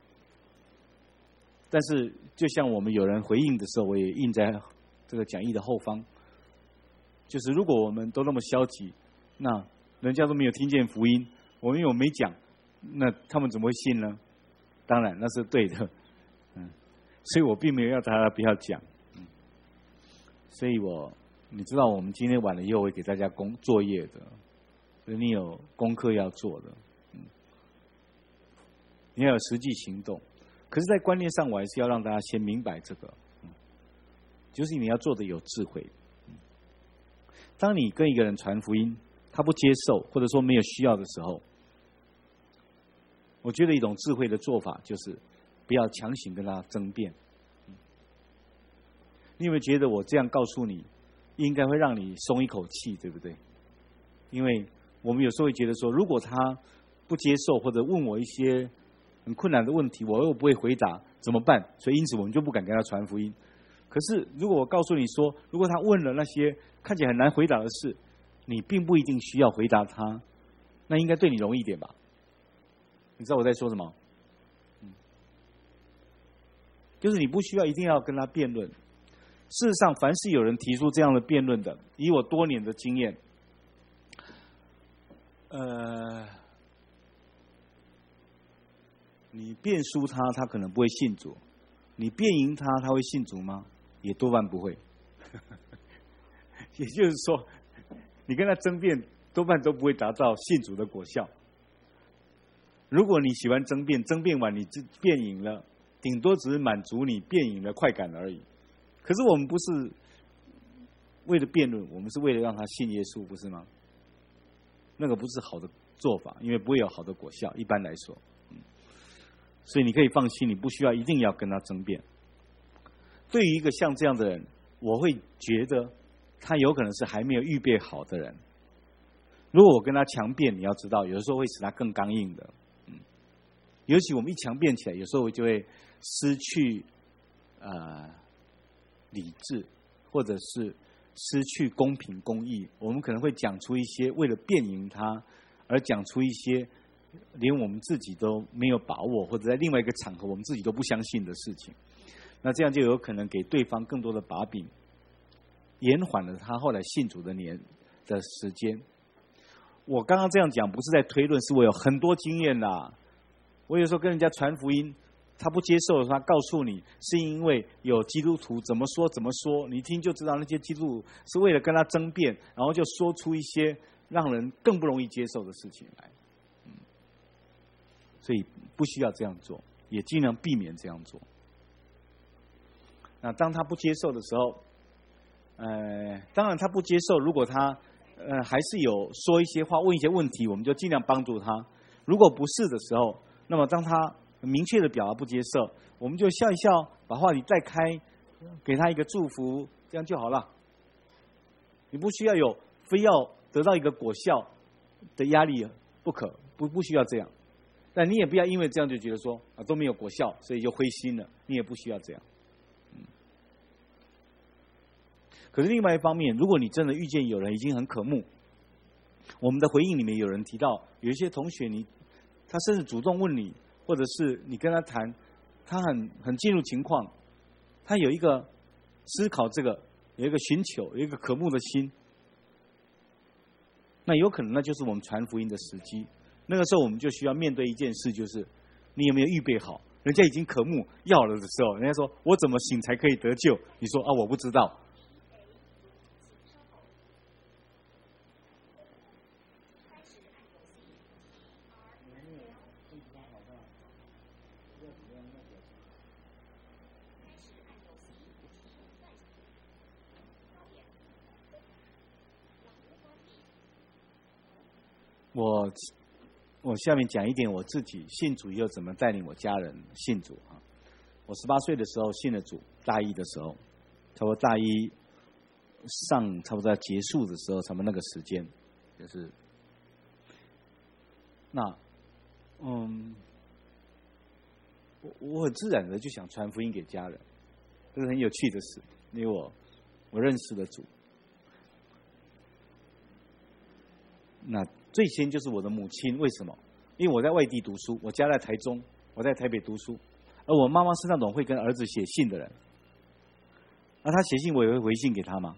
但是就像我们有人回应的时候，我也印在这个讲义的后方，就是如果我们都那么消极，那人家都没有听见福音，我们又没讲，那他们怎么会信呢？当然那是对的，所以我并没有要他不要讲，所以你知道我们今天晚了以后会给大家作业的，所以你有功课要做的，你要有实际行动。可是，在观念上，我还是要让大家先明白这个，就是你要做的有智慧。当你跟一个人传福音，他不接受或者说没有需要的时候，我觉得一种智慧的做法就是不要强行跟他争辩。你有没有觉得我这样告诉你，应该会让你松一口气，对不对？因为我们有时候会觉得说，如果他不接受或者问我一些很困难的问题，我又不会回答，怎么办？所以因此我们就不敢跟他传福音。可是如果我告诉你说，如果他问了那些看起来很难回答的事，你并不一定需要回答他，那应该对你容易一点吧？你知道我在说什么？就是你不需要一定要跟他辩论。事实上，凡是有人提出这样的辩论的，以我多年的经验，你辩输他，他可能不会信主；你辩赢他，他会信主吗？也多半不会。也就是说，你跟他争辩，多半都不会达到信主的果效。如果你喜欢争辩，争辩完你辩赢了，顶多只是满足你辩赢的快感而已。可是我们不是为了辩论，我们是为了让他信耶稣，不是吗？那个不是好的做法，因为不会有好的果效，一般来说。所以你可以放心，你不需要一定要跟他争辩。对于一个像这样的人，我会觉得他有可能是还没有预备好的人。如果我跟他强辩，你要知道，有的时候会使他更刚硬的。尤其我们一强辩起来，有时候就会失去理智，或者是失去公平公义。我们可能会讲出一些为了辩赢他而讲出一些连我们自己都没有把握，或者在另外一个场合我们自己都不相信的事情。那这样就有可能给对方更多的把柄，延缓了他后来信主的时间。我刚刚这样讲不是在推论，是我有很多经验啦。我有时候跟人家传福音， 他不接受的时候，他告诉你是因为有基督徒怎么说，你一听就知道那些基督徒是为了跟他争辩，然后就说出一些让人更不容易接受的事情来。所以不需要这样做，也尽量避免这样做。那当他不接受的时候，当然他不接受，如果他还是有说一些话、问一些问题，我们就尽量帮助他。如果不是的时候，那么当他明确的表达不接受，我们就笑一笑，把话题带开，给他一个祝福，这样就好了。你不需要有非要得到一个果效的压力，不需要这样。但你也不要因为这样就觉得说都没有果效，所以就灰心了。你也不需要这样。可是另外一方面，如果你真的遇见有人已经很渴慕，我们的回应里面有人提到，有一些同学他甚至主动问你，或者是你跟他谈，他很进入情况，他有一个思考这个，有一个寻求，有一个渴慕的心，那有可能那就是我们传福音的时机。那个时候我们就需要面对一件事，就是你有没有预备好？人家已经渴慕要了的时候，人家说我怎么行才可以得救？你说我不知道。我下面讲一点我自己信主以后怎么带领我家人信主啊。我18岁的时候信了主，大一的时候，差不多大一差不多要结束的时候，差不多那个时间，就是那我很自然的就想传福音给家人，这是很有趣的事，因为我认识了主。那最先就是我的母亲，为什么？因为我在外地读书，我家在台中，我在台北读书，而我妈妈是那种会跟儿子写信的人。那他写信，我也会回信给他嘛。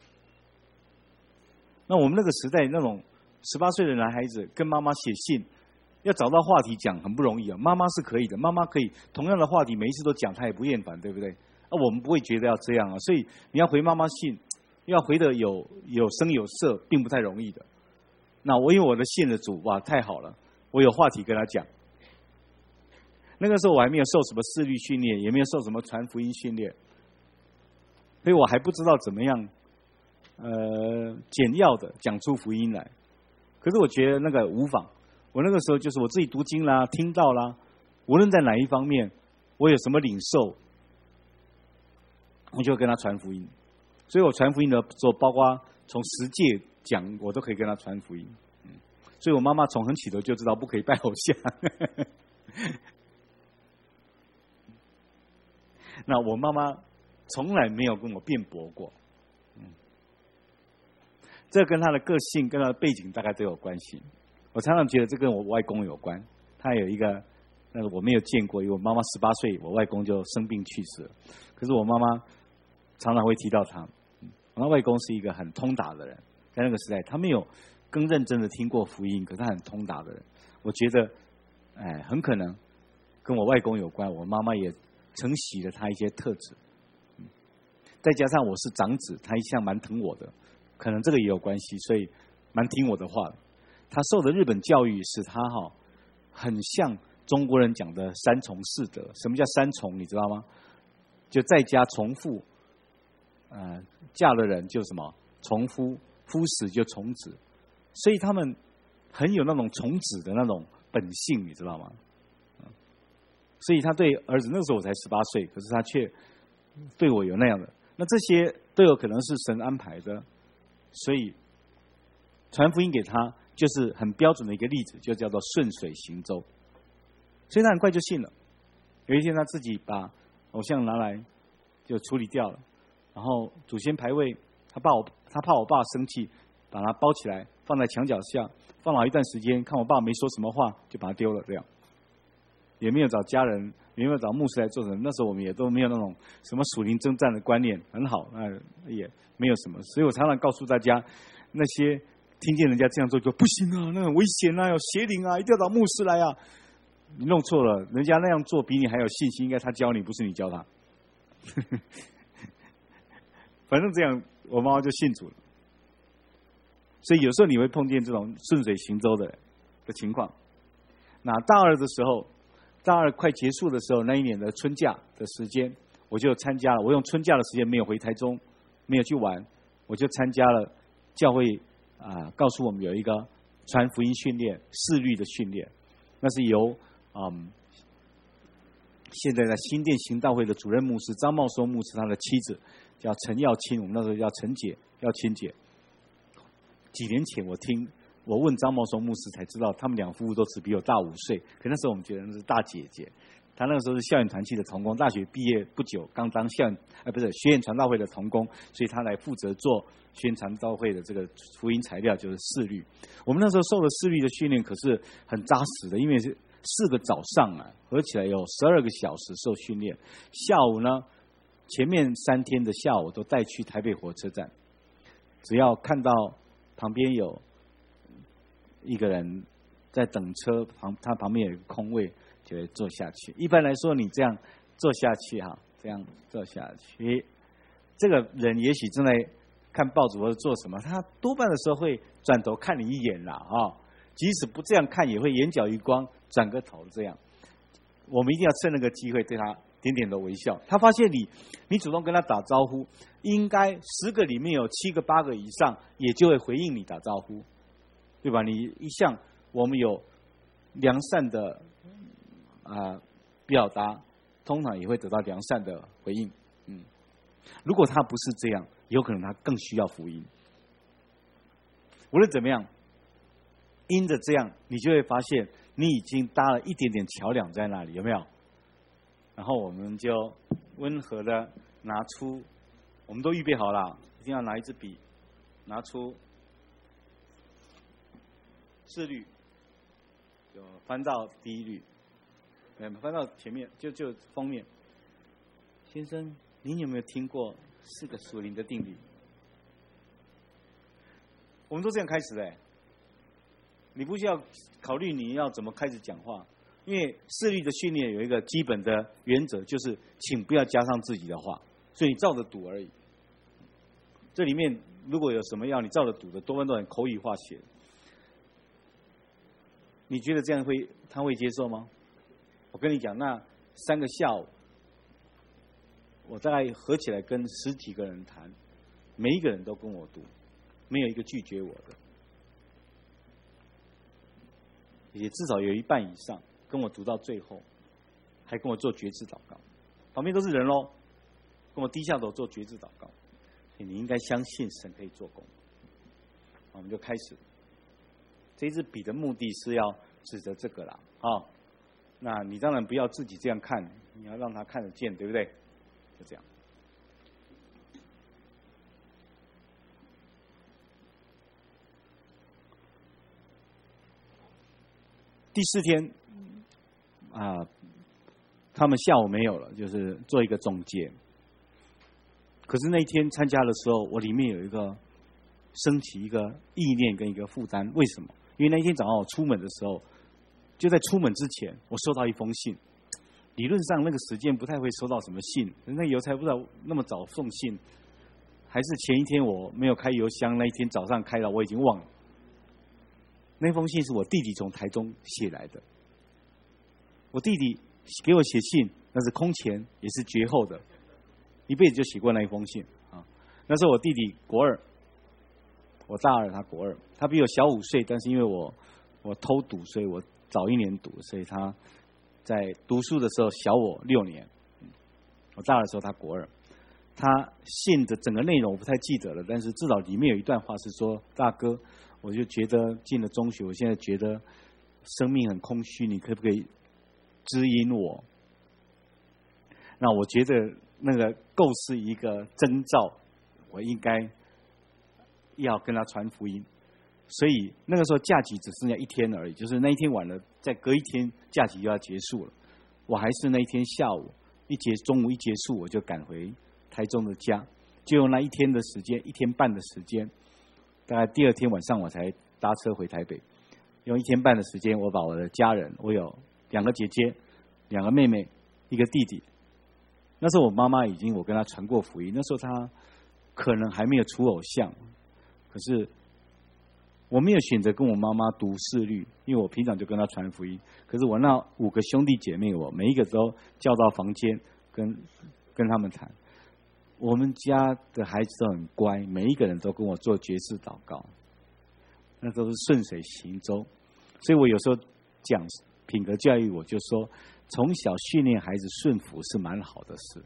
那我们那个时代，那种18岁的男孩子跟妈妈写信，要找到话题讲很不容易啊。妈妈是可以的，妈妈可以同样的话题每一次都讲，她也不厌烦，对不对？我们不会觉得要这样啊，所以你要回妈妈信，要回的有声有色，并不太容易的。那因为我的信的主，哇，太好了，我有话题跟他讲。那个时候我还没有受什么视律训练，也没有受什么传福音训练，所以我还不知道怎么样简要的讲出福音来。可是我觉得那个无妨，我那个时候就是我自己读经啦，听到啦，无论在哪一方面，我有什么领受，我就跟他传福音。所以我传福音的时候，包括从10诫讲，我都可以跟他传福音。所以我妈妈从很起头就知道不可以拜偶像。那我妈妈从来没有跟我辩驳过。这跟她的个性跟她的背景大概都有关系。我常常觉得这跟我外公有关。他有一个那个我没有见过，因为我妈妈18岁，我外公就生病去世了。可是我妈妈常常会提到他。我外公是一个很通达的人，在那个时代，他没有更认真的听过福音，可是他很通达的人。我觉得，很可能跟我外公有关。我妈妈也承袭了他一些特质，再加上我是长子，他一向蛮疼我的，可能这个也有关系，所以蛮听我的话的。他受的日本教育使他很像中国人讲的3从4德。什么叫3从？你知道吗？就在家从父。嫁了人就什么从夫，夫死就从子，所以他们很有那种从子的那种本性，你知道吗？所以他对儿子，那个时候我才18岁，可是他却对我有那样的。那这些都有可能是神安排的，所以传福音给他就是很标准的一个例子，就叫做顺水行舟。所以他很快就信了。有一天他自己把偶像拿来就处理掉了。然后祖先牌位，他怕我爸生气，把它包起来放在墙角下，放了一段时间，看我爸没说什么话，就把它丢了。这样也没有找家人，也没有找牧师来做什么。那时候我们也都没有那种什么属灵征战的观念，很好，也没有什么。所以我常常告诉大家，那些听见人家这样做就不行啊，那很危险啊，有邪灵啊，一定要找牧师来啊。 你弄错了，人家那样做比你还有信心，应该他教你，不是你教他。反正这样，我妈妈就信主了。所以有时候你会碰见这种顺水行舟的情况。那大二的时候，大二快结束的时候，那一年的春假的时间，我就参加了。我用春假的时间没有回台中，没有去玩，我就参加了教会告诉我们有一个传福音训练、视律的训练，那是由现在在新店行道会的主任牧师张茂松牧师，他的妻子叫陈耀清，我们那时候叫陈姐，耀清姐。几年前我问张茂松牧师才知道，他们两夫妇都只比我大5岁，可那时候我们觉得那是大姐姐。他那个时候是校园团契的同工，大学毕业不久，刚当学院传道会的同工，所以他来负责做学院传道会的这个福音材料，就是视律。我们那时候受了视律的训练，可是很扎实的，因为是4个早上合起来有12个小时受训练。下午呢，前面3天的下午都带去台北火车站，只要看到旁边有一个人在等车，他旁边有一个空位，就会坐下去。一般来说，你这样坐下去这样坐下去，这个人也许正在看报纸或者做什么，他多半的时候会转头看你一眼啦即使不这样看，也会眼角余光转个头这样。我们一定要趁那个机会对他点点的微笑。他发现你主动跟他打招呼，应该10个里面有7个8个以上，也就会回应你打招呼，对吧？你一向我们有良善的表达，通常也会得到良善的回应。如果他不是这样，有可能他更需要福音。无论怎么样，因着这样，你就会发现你已经搭了一点点桥梁在那里，有没有？然后我们就温和的拿出，我们都预备好了，一定要拿一支笔，拿出视律，就翻到第1律，翻到前面就封面。先生，您有没有听过4个属灵的定律？我们都这样开始的，你不需要考虑你要怎么开始讲话，因为视律的训练有一个基本的原则，就是请不要加上自己的话，所以你照着读而已。这里面如果有什么要你照着读的，多半都很口语化写的。你觉得这样他会接受吗？我跟你讲，那3个下午，我大概合起来跟10几个人谈，每一个人都跟我读，没有一个拒绝我的，也至少有一半以上跟我读到最后，还跟我做决志祷告。旁边都是人咯，跟我低下头做决志祷告。你应该相信神可以做工。我们就开始。这支笔的目的是要指着这个啦，那你当然不要自己这样看，你要让他看得见，对不对？就这样。第4天他们下午没有了，就是做一个总结。可是那一天参加的时候，我里面有一个升起一个意念跟一个负担。为什么？因为那一天早上我出门的时候，就在出门之前，我收到一封信。理论上那个时间不太会收到什么信，那邮差不知道那么早送信，还是前一天我没有开邮箱，那一天早上开了，我已经忘了。那封信是我弟弟从台中写来的。我弟弟给我写信，那是空前也是绝后的，一辈子就写过那一封信那时候我弟弟国2，我大2，他国2，他比我小5岁，但是因为我偷读，所以我早1年读，所以他在读书的时候小我6年。我大2的时候他国2，他信的整个内容我不太记得了，但是至少里面有一段话是说：大哥，我就觉得进了中学，我现在觉得生命很空虚，你可不可以指引我？那我觉得那个够是一个征兆，我应该要跟他传福音。所以那个时候假期只剩下1天而已，就是那一天晚了，再隔1天假期就要结束了。我还是那一天下午中午一结束，我就赶回台中的家，就用那1天的时间，1天半的时间，大概第2天晚上我才搭车回台北。用1天半的时间，我把我的家人，我有 2个姐姐，2个妹妹，一个弟弟。那时候我妈妈我跟她传过福音，那时候她可能还没有出偶像，可是我没有选择跟我妈妈读释律，因为我平常就跟她传福音。可是我那5个兄弟姐妹，我每一个都叫到房间跟他们谈。我们家的孩子都很乖，每一个人都跟我做决志祷告，那都是顺水行舟。所以我有时候讲品格教育，我就说从小训练孩子顺服是蛮好的事。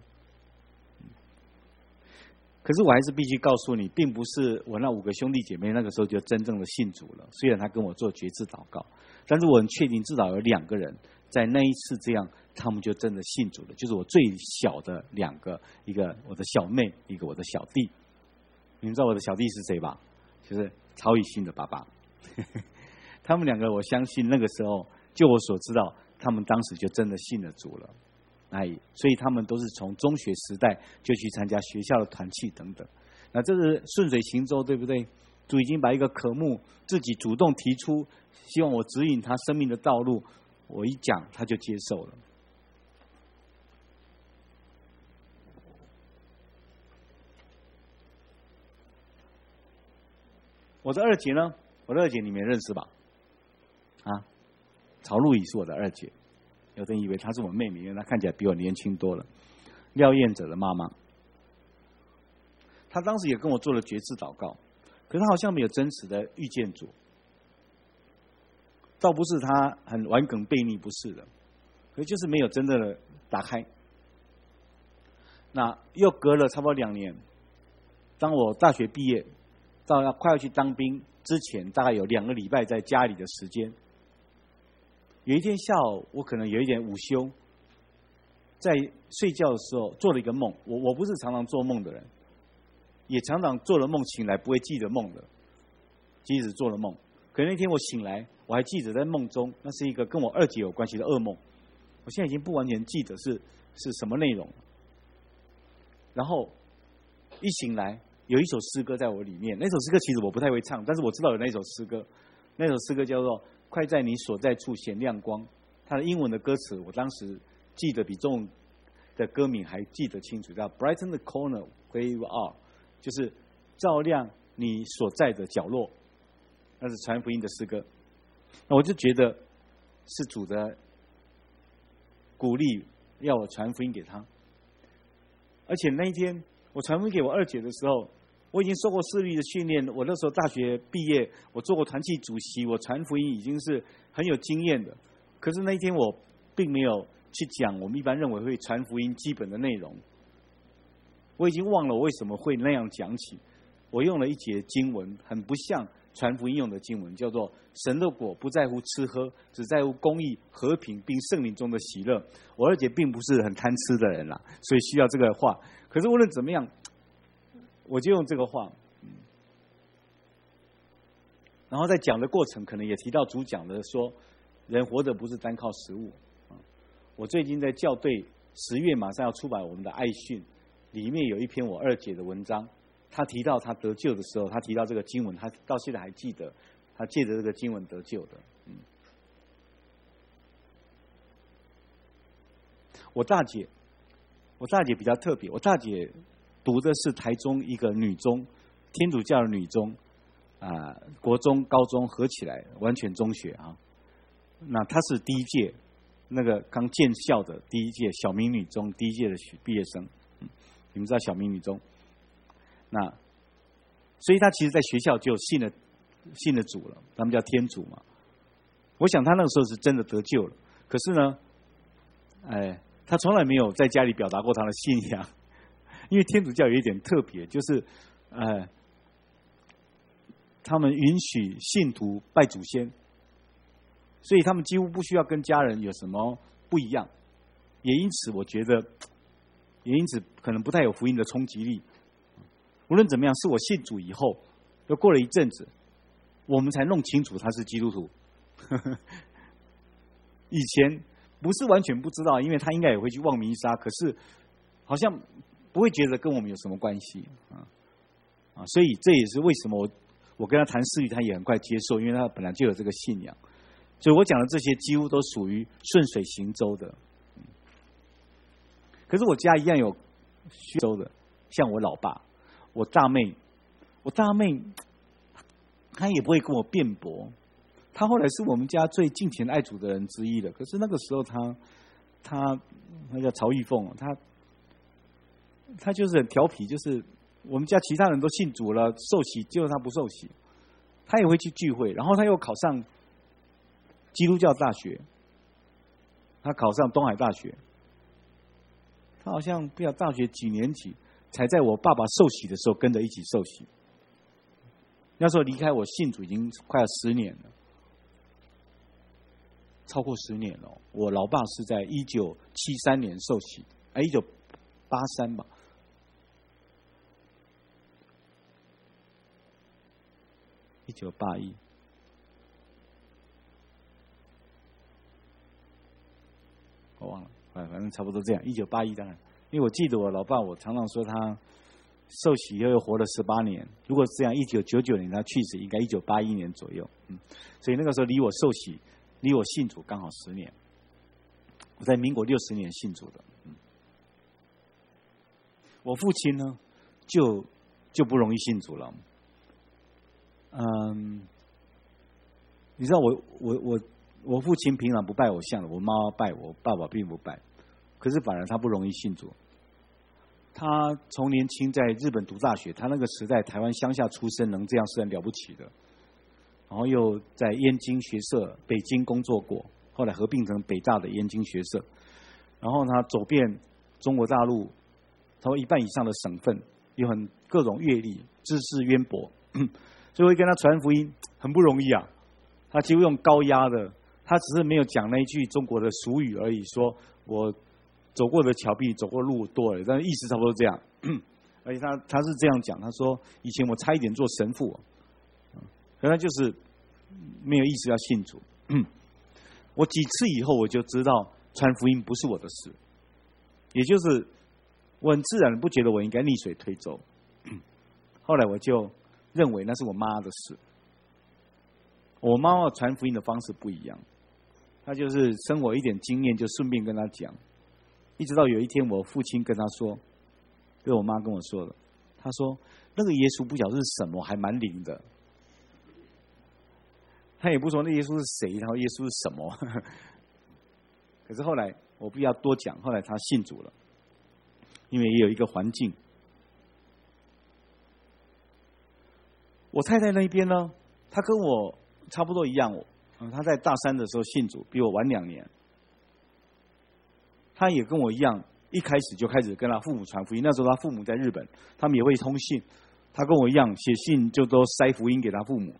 可是我还是必须告诉你，并不是我那5个兄弟姐妹那个时候就真正的信主了。虽然他跟我做决志祷告，但是我很确定至少有2个人在那一次这样，他们就真的信主了。就是我最小的2个，一个我的小妹，一个我的小弟。你们知道我的小弟是谁吧？就是曹以信的爸爸。他们2个，我相信那个时候，就我所知道，他们当时就真的信了主了。所以他们都是从中学时代就去参加学校的团契等等。那这是顺水行舟，对不对？主已经把一个科目自己主动提出，希望我指引他生命的道路，我一讲他就接受了。我的2姐呢？我的2姐你们也认识吧？曹露仪是我的2姐。有人以为她是我妹妹，因为她看起来比我年轻多了。廖燕者的妈妈，她当时也跟我做了决志祷告，可是她好像没有真实的遇见主。倒不是她很顽梗悖逆，不是的，可是就是没有真正的打开。那又隔了差不多2年，当我大学毕业，到快要去当兵之前，大概有2个礼拜在家里的时间。有一天下午，我可能有一点午休，在睡觉的时候做了一个梦。我不是常常做梦的人，也常常做了梦醒来不会记得梦的，即使做了梦。可是那天我醒来，我还记得在梦中，那是一个跟我2姐有关系的噩梦。我现在已经不完全记得是什么内容了。然后一醒来，有一首诗歌在我里面。那首诗歌其实我不太会唱，但是我知道有那首诗歌。那首诗歌叫做快在你所在处显亮光。它的英文的歌词我当时记得比中文的歌名还记得清楚，叫 Brighten the corner where you are， 就是照亮你所在的角落。那是传福音的诗歌。那我就觉得是主的鼓励，要我传福音给他。而且那一天我传福音给我2姐的时候，我已经受过释律的训练，我那时候大学毕业，我做过团契主席，我传福音已经是很有经验的。可是那一天我并没有去讲我们一般认为会传福音基本的内容，我已经忘了我为什么会那样讲起。我用了一节经文，很不像传福音用的经文，叫做神的国不在乎吃喝，只在乎公义、和平并圣灵中的喜乐。我2姐并不是很贪吃的人啦，所以需要这个话。可是无论怎么样，我就用这个话。然后在讲的过程，可能也提到主讲的说，人活着不是单靠食物。我最近在校对10月马上要出版我们的爱训，里面有一篇我2姐的文章，他提到他得救的时候，他提到这个经文，他到现在还记得，他借着这个经文得救的。我大姐比较特别，我大姐读的是台中一个女中，天主教的女中，国中、高中合起来完全中学啊。那她是第一届那个刚建校的第一届小明女中第一届的毕业生，你们知道小明女中？那所以她其实在学校就信了主了，他们叫天主嘛。我想她那个时候是真的得救了，可是呢，她从来没有在家里表达过她的信仰，因为天主教有一点特别，就是他们允许信徒拜祖先，所以他们几乎不需要跟家人有什么不一样，也因此可能不太有福音的冲击力。无论怎么样，是我信主以后，又过了一阵子，我们才弄清楚他是基督徒。以前不是完全不知道，因为他应该也会去望弥撒，可是好像不会觉得跟我们有什么关系所以这也是为什么我跟他谈释律，他也很快接受，因为他本来就有这个信仰。 所以我讲的这些几乎都属于顺水行舟的。可是我家一样有需要的，像我老爸、我大妹，她也不会跟我辩驳。她后来是我们家最敬虔爱主的人之一了。可是那个时候她那叫曹玉凤，她就是很调皮，就是我们家其他人都信主了，受洗，结果她不受洗。她也会去聚会，然后她又考上基督教大学，她考上东海大学。她好像不知道大学几年级，才在我爸爸受洗的时候跟着一起受洗。那时候离开我信主已经快要10年了，超过10年了。我老爸是在1973年受洗，1983吧。1981，我忘了，反正差不多这样。1981当然，因为我记得我老爸，我常常说他受洗以后又活了18年。如果是这样，1999年他去世，应该1981年左右。所以那个时候离我受洗、离我信主刚好10年。我在民国60年信主的。我父亲呢，就不容易信主了。你知道我父亲平常不拜偶像的，我妈妈拜，我爸爸并不拜。可是反而他不容易信主。他从年轻在日本读大学，他那个时代台湾乡下出身，能这样是很了不起的。然后又在燕京学社北京工作过，后来合并成北大的燕京学社。然后他走遍中国大陆，超过1半以上的省份，有各种阅历，知识渊博。所以我跟他传福音很不容易啊。他几乎用高压的，他只是没有讲那一句中国的俗语而已，说我走过的桥比走过路多了，但是意思差不多这样。而且他是这样讲，他说以前我差一点做神父，可他就是没有意思要信主。我几次以后我就知道传福音不是我的事，也就是我很自然不觉得我应该逆水推舟。后来我就认为那是我妈的事。我妈妈传福音的方式不一样，她就是生我一点经验就顺便跟她讲，一直到有一天我父亲跟她说，对我妈跟我说的，她说那个耶稣不晓得是什么，还蛮灵的。他也不说那耶稣是谁，然后耶稣是什么。可是后来我不要多讲，后来他信主了，因为也有一个环境。我太太那边呢，她跟我差不多一样，她在大3的时候信主，比我晚2年。她也跟我一样，一开始就开始跟她父母传福音。那时候她父母在日本，他们也会通信。她跟我一样，写信就都塞福音给她父母。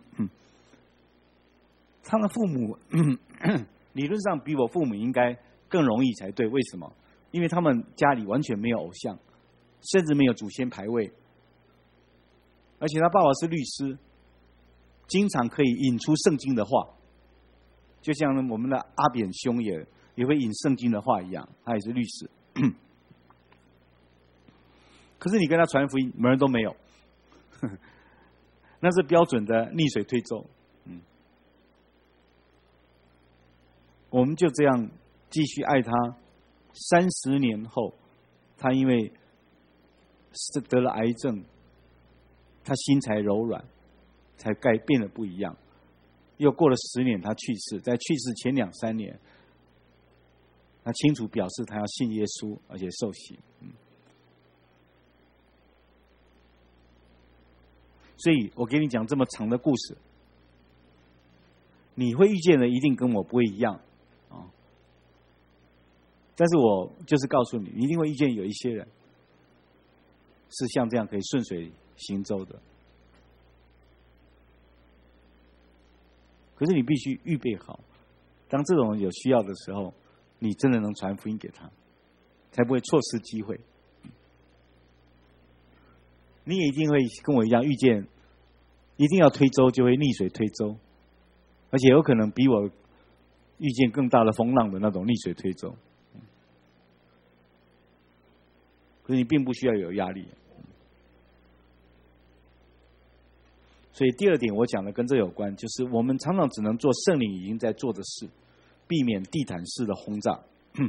他们父母理论上比我父母应该更容易才对，为什么？因为他们家里完全没有偶像，甚至没有祖先牌位，而且他爸爸是律师，经常可以引出圣经的话，就像我们的阿扁兄也会引圣经的话一样，他也是律师。可是你跟他传福音，门都没有，那是标准的逆水推舟。我们就这样继续爱他。30年后，他因为是得了癌症，他心才柔软，才改变得不一样。又过了10年，他去世，在去世前2、3年，他清楚表示他要信耶稣，而且受洗。所以我给你讲这么长的故事，你会遇见的一定跟我不会一样。但是我就是告诉你，你一定会遇见有一些人是像这样可以顺水行舟的。可是你必须预备好，当这种人有需要的时候，你真的能传福音给他，才不会错失机会。你也一定会跟我一样遇见，一定要推舟就会逆水推舟，而且有可能比我遇见更大的风浪的那种逆水推舟。可是你并不需要有压力。 所以第二点我讲的跟这有关，就是我们常常只能做圣灵已经在做的事，避免地毯式的轰炸。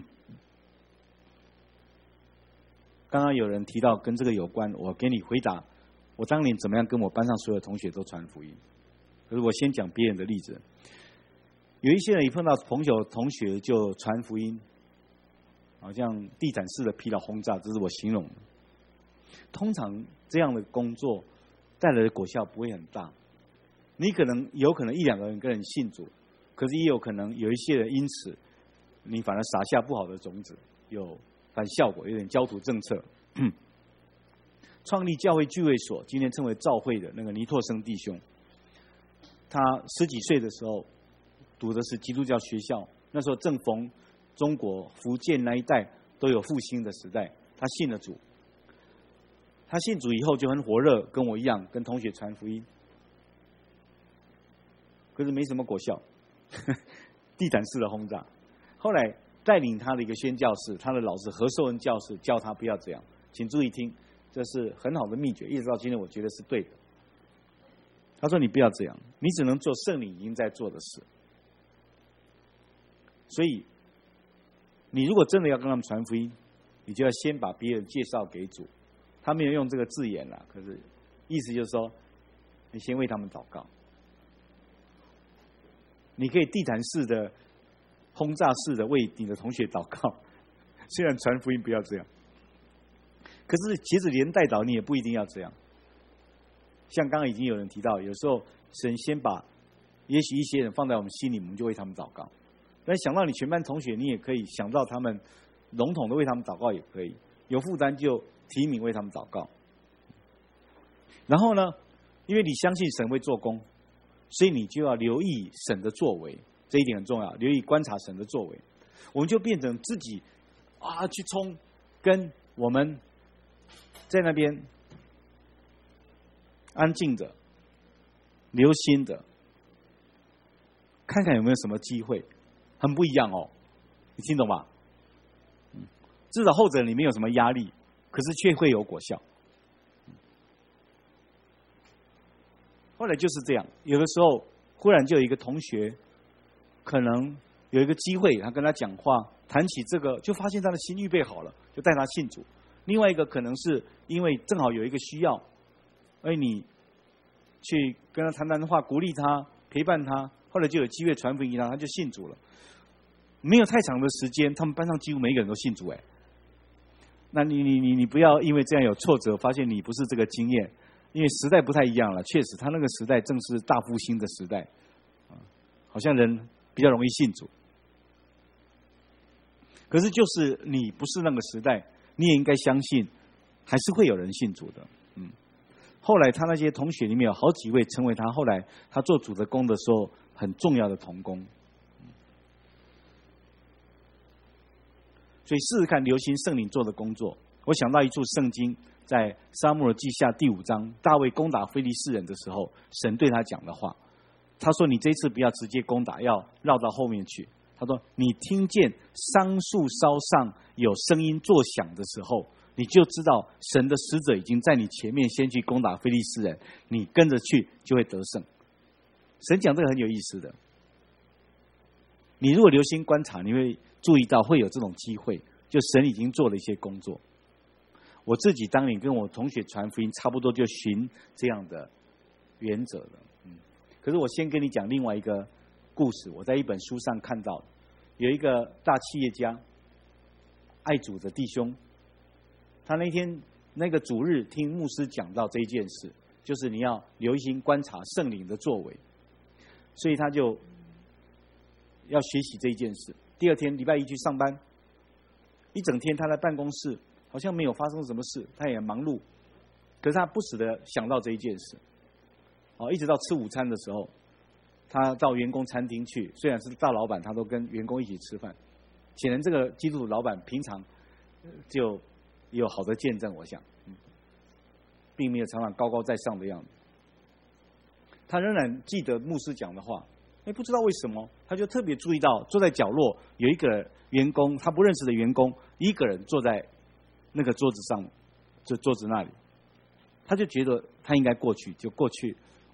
刚刚有人提到跟这个有关，我给你回答，我当年怎么样跟我班上所有同学都传福音。可是我先讲别人的例子，有一些人一碰到同学就传福音，好像地毯式的疲劳轰炸，这是我形容的。通常这样的工作带来的果效不会很大，你有可能一两个人跟人信主，可是也有可能有一些人因此你反而撒下不好的种子，有反效果，有点焦土政策。创立教会聚会所，今天称为召会的那个尼拓生弟兄，他10几岁的时候读的是基督教学校，那时候正逢中国福建那一带都有复兴的时代，他信了主。他信主以后就很火热，跟我一样跟同学传福音，可是没什么果效，地毯式的轰炸。后来带领他的一个宣教士，他的老师何寿恩教士教他不要这样，请注意听，这是很好的秘诀，一直到今天我觉得是对的。他说你不要这样，你只能做圣灵已经在做的事。所以你如果真的要跟他们传福音，你就要先把别人介绍给主。他没有用这个字眼啦，可是意思就是说，你先为他们祷告。你可以地毯式的、轰炸式的为你的同学祷告，虽然传福音不要这样，可是其实连带祷你也不一定要这样。像刚刚已经有人提到，有时候神先把也许一些人放在我们心里，我们就为他们祷告。但想到你全班同学，你也可以想到他们，笼统的为他们祷告也可以，有负担就提名为他们祷告。然后呢，因为你相信神会做工，所以你就要留意神的作为，这一点很重要，留意观察神的作为。我们就变成自己去冲，跟我们在那边安静的、留心的，看看有没有什么机会，很不一样哦。你听懂吗？至少后者里面有什么压力，可是却会有果效。后来就是这样，有的时候忽然就有一个同学，可能有一个机会，他跟他讲话，谈起这个，就发现他的心预备好了，就带他信主。另外一个可能是因为正好有一个需要，而你去跟他谈谈话，鼓励他，陪伴他，后来就有机会传福音他就信主了。没有太长的时间，他们班上几乎每一个人都信主。那你不要因为这样有挫折，发现你不是这个经验，因为时代不太一样了。确实，他那个时代正是大复兴的时代，好像人比较容易信主。可是就是你不是那个时代，你也应该相信，还是会有人信主的。后来他那些同学里面有好几位成为他后来他做主的工的时候很重要的同工。所以试试看留心圣灵做的工作。我想到一处圣经，在撒母耳记下第5章，大卫攻打非利士人的时候，神对他讲的话。他说：“你这一次不要直接攻打，要绕到后面去。”他说：“你听见桑树梢上有声音作响的时候，你就知道神的使者已经在你前面先去攻打非利士人，你跟着去就会得胜。”神讲这个很有意思的。你如果留心观察，你会注意到会有这种机会，就神已经做了一些工作。我自己当年跟我同学传福音，差不多就循这样的原则了。可是我先跟你讲另外一个故事，我在一本书上看到，有一个大企业家，爱主的弟兄，他那天那个主日听牧师讲到这一件事，就是你要留心观察圣灵的作为，所以他就要学习这一件事。第二天礼拜一去上班，一整天他在办公室，好像没有发生什么事，他也忙碌，可是他不时的想到这一件事。一直到吃午餐的时候，他到员工餐厅去，虽然是大老板，他都跟员工一起吃饭。显然这个基督徒老板平常就有好的见证，我想，并没有常常高高在上的样子。他仍然记得牧师讲的话，不知道为什么，他就特别注意到坐在角落有一个员工，他不认识的员工，一个人坐在那个桌子上，就桌子那里，他就觉得他应该过去，就过去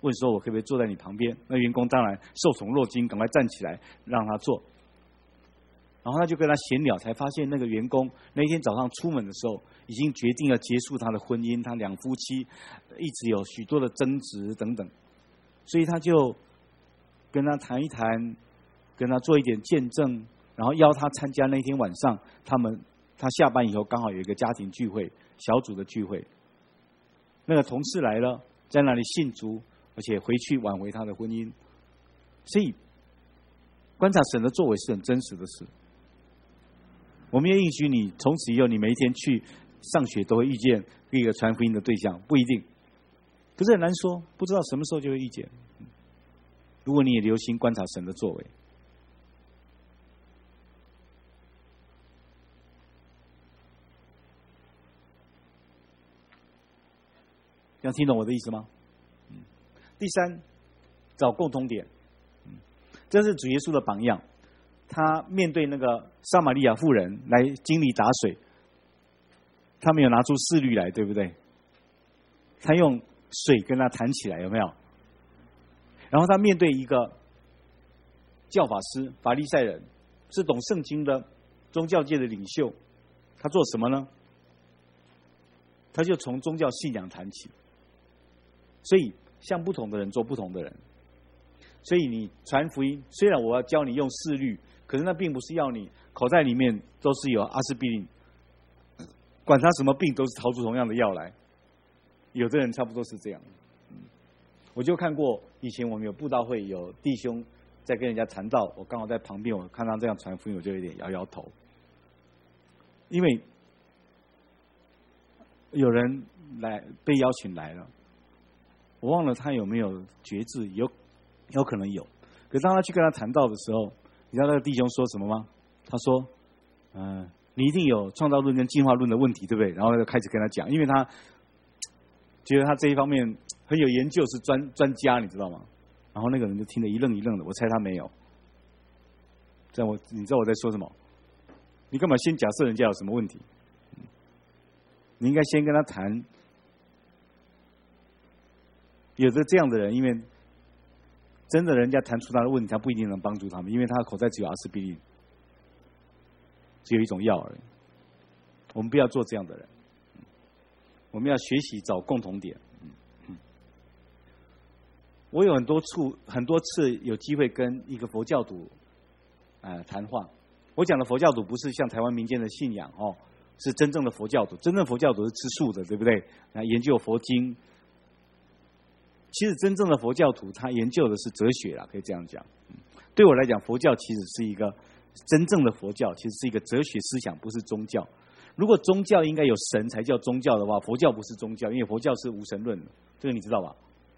问说我可不可以坐在你旁边？那员工当然受宠若惊，赶快站起来让他坐。然后他就跟他闲聊，才发现那个员工那一天早上出门的时候，已经决定要结束他的婚姻，他两夫妻一直有许多的争执等等，所以他就跟他谈一谈，跟他做一点见证，然后邀他参加那天晚上他下班以后刚好有一个家庭聚会，小组的聚会，那个同事来了，在那里信主，而且回去挽回他的婚姻。所以观察神的作为是很真实的事。我们也允许你从此以后，你每一天去上学都会遇见一个传福音的对象，不一定，可是很难说，不知道什么时候就会遇见。如果你也留心观察神的作为，这样听懂我的意思吗？第三，找共同点。这是主耶稣的榜样。他面对那个撒玛利亚妇人来经历打水，他没有拿出四律来，对不对？他用水跟他谈起来，有没有？然后他面对一个教法师法利赛人，是懂圣经的宗教界的领袖，他做什么呢？他就从宗教信仰谈起。所以向不同的人做不同的人。所以你传福音，虽然我要教你用四律，可是那并不是要你口袋里面都是有阿司匹林，管他什么病都是掏出同样的药来。有的人差不多是这样。我就看过以前我们有布道会，有弟兄在跟人家谈道，我刚好在旁边，我看他这样传福音，我就有点摇摇头，因为有人来被邀请来了，我忘了他有没有觉志，有可能有。可是当他去跟他谈道的时候，你知道那个弟兄说什么吗？他说：“你一定有创造论跟进化论的问题，对不对？”然后就开始跟他讲，因为他觉得他这一方面很有研究，是专家，你知道吗？然后那个人就听得一愣一愣的，我猜他没有。你知道我在说什么？你干嘛先假设人家有什么问题？你应该先跟他谈。有的这样的人，因为真的人家谈出他的问题，他不一定能帮助他们，因为他的口袋只有阿司匹林，只有一种药而已。我们不要做这样的人，我们要学习找共同点。我有很多次有机会跟一个佛教徒谈话。我讲的佛教徒不是像台湾民间的信仰哦，是真正的佛教徒。真正佛教徒是吃素的，对不对？研究佛经。其实真正的佛教徒，他研究的是哲学啦，可以这样讲。对我来讲，佛教其实是一个真正的佛教，其实是一个哲学思想，不是宗教。如果宗教应该有神才叫宗教的话，佛教不是宗教，因为佛教是无神论的，这个你知道吧？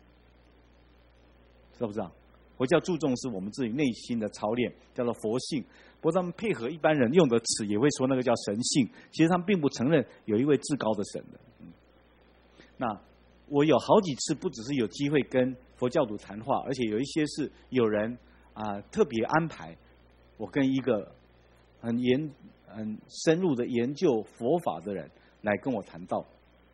知道不知道？佛教注重是我们自己内心的操练，叫做佛性。不过他们配合一般人用的词，也会说那个叫神性。其实他们并不承认有一位至高的神的。那我有好几次，不只是有机会跟佛教徒谈话，而且有一些是有人特别安排我跟一个很深入的研究佛法的人来跟我谈道。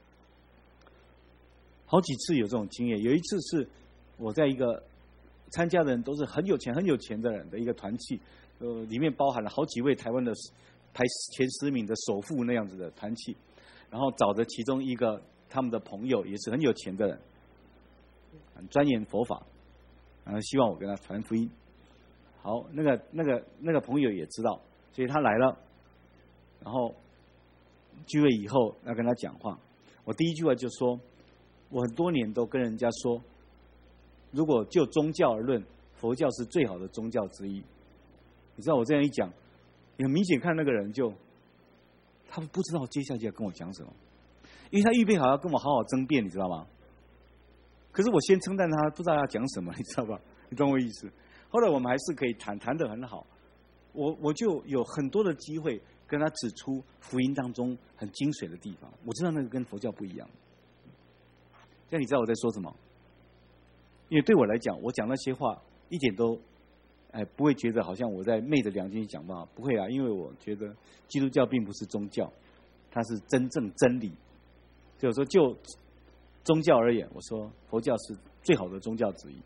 好几次有这种经验。有一次是我在一个参加的人都是很有钱的人的一个团契，里面包含了好几位台湾的排前10名的首富那样子的团契，然后找着其中一个他们的朋友也是很有钱的人，很钻研佛法，然后希望我跟他传福音。好，那个朋友也知道，所以他来了，然后聚会以后要跟他讲话。我第一句话就说，我很多年都跟人家说，如果就宗教而论，佛教是最好的宗教之一。你知道我这样一讲，你很明显看那个人他不知道接下去要跟我讲什么。因为他预备好要跟我好好争辩，你知道吗？可是我先称赞他，不知道要讲什么，你知道吧？你懂我意思？后来我们还是可以谈得很好。我就有很多的机会跟他指出福音当中很精髓的地方。我知道那个跟佛教不一样。这样你知道我在说什么？因为对我来讲，我讲那些话一点都不会觉得好像我在昧着良心讲话，不会啊，因为我觉得基督教并不是宗教，它是真正真理。就是说， 宗教而言，我说佛教是最好的宗教之一。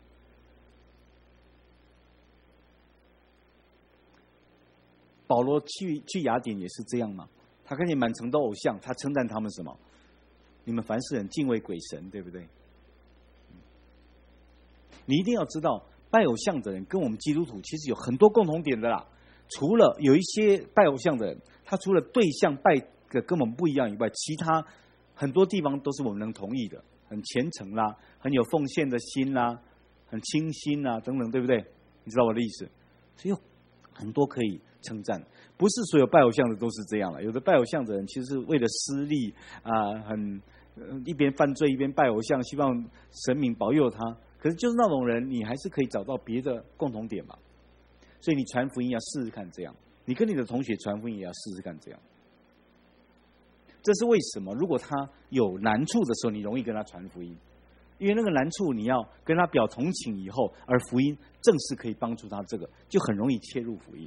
保罗去雅典也是这样嘛，他看见满城的偶像，他称赞他们什么？你们凡事很敬畏鬼神，对不对？你一定要知道，拜偶像的人跟我们基督徒其实有很多共同点的啦。除了有一些拜偶像的人，他除了对象拜的跟我们不一样以外，其他很多地方都是我们能同意的，很虔诚啦，很有奉献的心啦，很清心啦等等，对不对？你知道我的意思？所以有很多可以称赞，不是所有拜偶像的都是这样了。有的拜偶像的人其实是为了私利一边犯罪一边拜偶像，希望神明保佑他。可是就是那种人，你还是可以找到别的共同点嘛。所以你传福音要试试看这样，你跟你的同学传福音也要试试看这样。这是为什么？如果他有难处的时候，你容易跟他传福音，因为那个难处你要跟他表同情以后，而福音正是可以帮助他，这个就很容易切入福音。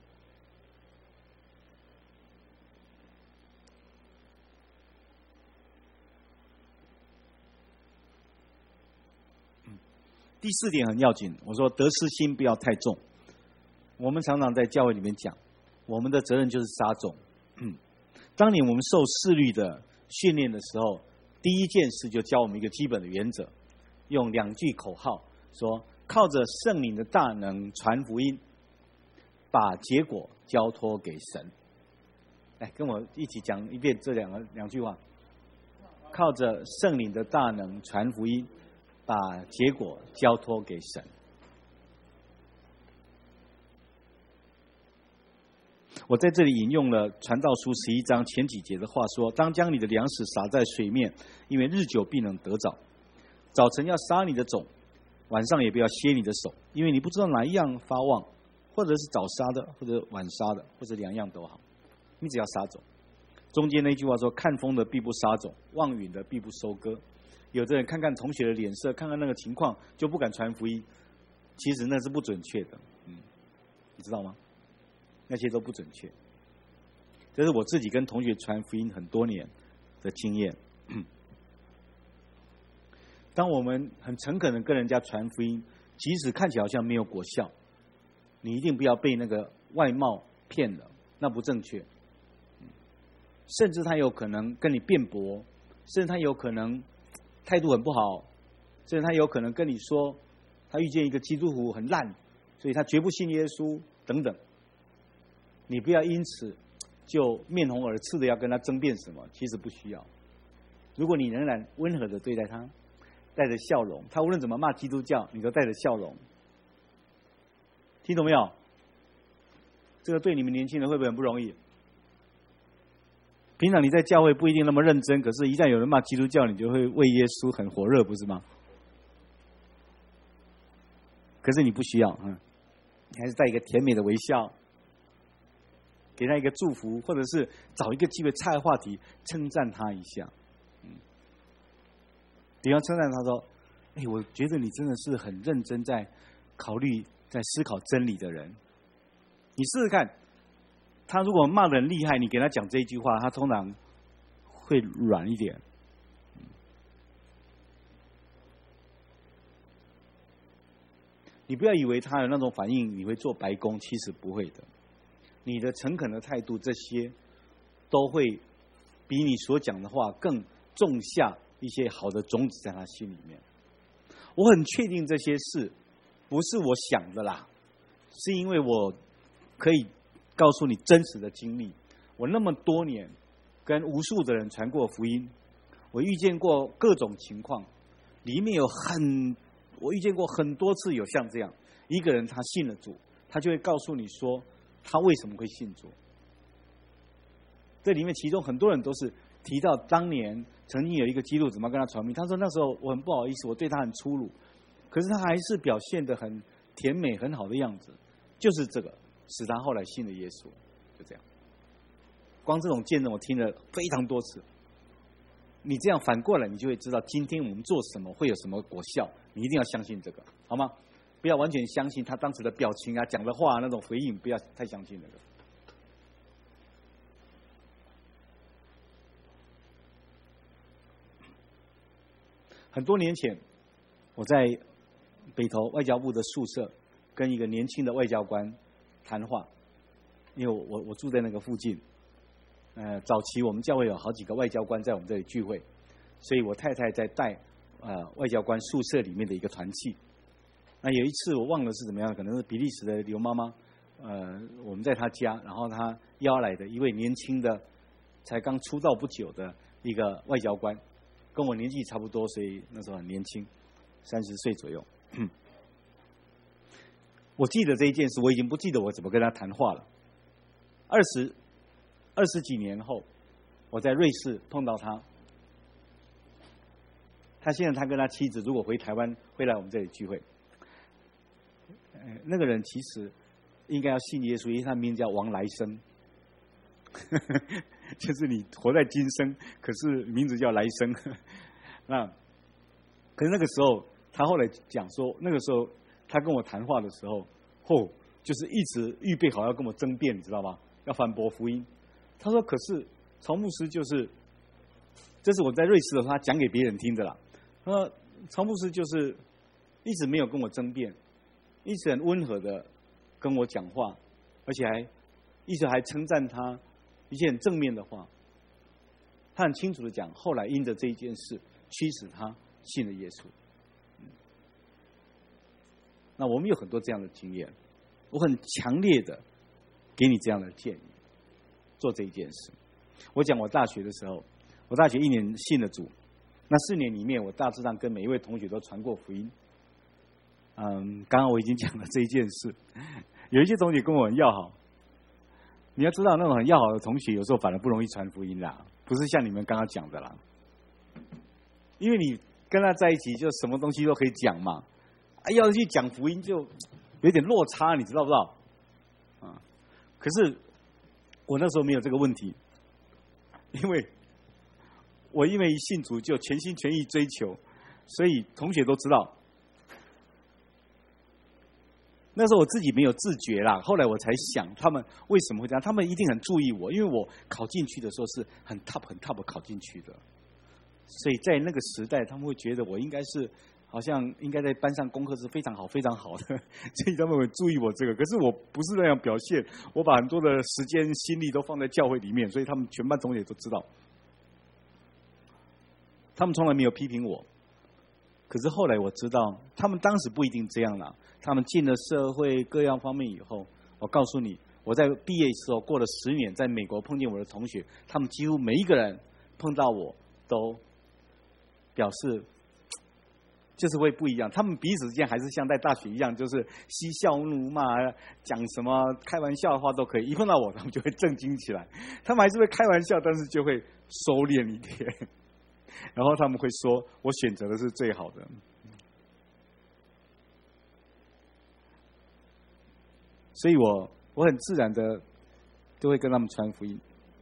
第4点很要紧，我说得失心不要太重。我们常常在教会里面讲，我们的责任就是撒种。当年我们受视律的训练的时候，第一件事就教我们一个基本的原则，用2句口号说：靠着圣灵的大能传福音，把结果交托给神。来，跟我一起讲一遍这两句话：靠着圣灵的大能传福音，把结果交托给神。我在这里引用了传道书11章前几节的话说：当将你的粮食撒在水面，因为日久必能得着。早晨要撒你的种，晚上也不要歇你的手，因为你不知道哪一样发旺，或者是早撒的，或者晚撒的，或者2样都好，你只要撒种。中间那句话说：看风的必不撒种，望雨的必不收割。有的人看看同学的脸色，看看那个情况，就不敢传福音，其实那是不准确的。你知道吗？那些都不准确。这是我自己跟同学传福音很多年的经验。当我们很诚恳的跟人家传福音，即使看起来好像没有果效，你一定不要被那个外貌骗了，那不正确。甚至他有可能跟你辩驳，甚至他有可能态度很不好，甚至他有可能跟你说他遇见一个基督徒很烂，所以他绝不信耶稣等等。你不要因此就面红耳赤的要跟他争辩什么，其实不需要。如果你仍然温和的对待他，带着笑容，他无论怎么骂基督教，你都带着笑容。听懂没有？这个对你们年轻人会不会很不容易？平常你在教会不一定那么认真，可是一旦有人骂基督教，你就会为耶稣很火热，不是吗？可是你不需要，你还是带一个甜美的微笑，给他一个祝福，或者是找一个机会岔个话题，称赞他一下。比方称赞他说：我觉得你真的是很认真在考虑、在思考真理的人。你试试看，他如果骂得很厉害，你给他讲这一句话，他通常会软一点。你不要以为他有那种反应，你会做白工，其实不会的。你的诚恳的态度，这些都会比你所讲的话更种下一些好的种子在他心里面。我很确定这些事不是我想的啦，是因为我可以告诉你真实的经历。我那么多年跟无数的人传过福音，我遇见过各种情况，里面我遇见过很多次有像这样一个人，他信了主，他就会告诉你说他为什么会信主。这里面其中很多人都是提到当年曾经有一个基督徒怎么跟他传福音，他说那时候我很不好意思，我对他很粗鲁，可是他还是表现得很甜美很好的样子，就是这个使他后来信了耶稣。就这样，光这种见证我听了非常多次。你这样反过来，你就会知道今天我们做什么会有什么果效，你一定要相信这个，好吗？不要完全相信他当时的表情啊、讲的话那种回应，不要太相信那个。 很多年前，我在北投外交部的宿舍跟一个年轻的外交官谈话，因为我住在那个附近。早期我们教会有好几个外交官在我们这里聚会，所以我太太在带外交官宿舍里面的一个团契。那有一次我忘了是怎么样，可能是比利时的刘妈妈，我们在她家，然后她邀来的一位年轻的，才刚出道不久的一个外交官，跟我年纪差不多，所以那时候很年轻，30岁左右。我记得这一件事，我已经不记得我怎么跟他谈话了。20几年后，我在瑞士碰到他。现在他跟他妻子如果回台湾，会来我们这里聚会。那个人其实应该要信耶稣，因为他名字叫王来生，就是你活在今生，可是名字叫来生。可是那个时候，他后来讲说，那个时候他跟我谈话的时候，就是一直预备好要跟我争辩，你知道吗？要反驳福音。他说：“可是曹牧师就是，这是我在瑞士的时候他讲给别人听的啦。他说曹牧师就是一直没有跟我争辩，一直很温和的跟我讲话，而且一直还称赞他一些很正面的话。他很清楚的讲，后来因着这一件事驱使他信了耶稣。那我们有很多这样的经验，我很强烈的给你这样的建议。”做这一件事，我讲我大学的时候，我大学1年信了主，那4年里面，我大致上跟每一位同学都传过福音。刚刚我已经讲了这一件事，有一些同学跟我很要好，你要知道那种很要好的同学，有时候反而不容易传福音啦，不是像你们刚刚讲的啦，因为你跟他在一起，就什么东西都可以讲嘛，要去讲福音就有点落差，你知道不知道？可是我那时候没有这个问题，因为一信主就全心全意追求，所以同学都知道。那时候我自己没有自觉啦，后来我才想他们为什么会这样，他们一定很注意我，因为我考进去的时候是很 top 考进去的，所以在那个时代他们会觉得我应该是好像应该在班上功课是非常好非常好的，所以他们会注意我这个。可是我不是那样表现，我把很多的时间心力都放在教会里面，所以他们全班同学都知道，他们从来没有批评我。可是后来我知道，他们当时不一定这样啦。他们进了社会各样方面以后，我告诉你，我在毕业时候过了10年，在美国碰见我的同学，他们几乎每一个人碰到我都表示就是会不一样。他们彼此之间还是像在大学一样，就是嬉笑怒骂，讲什么开玩笑的话都可以。一碰到我，他们就会震惊起来。他们还是会开玩笑，但是就会收敛一点。然后他们会说：“我选择的是最好的。”所以我很自然的都会跟他们传福音。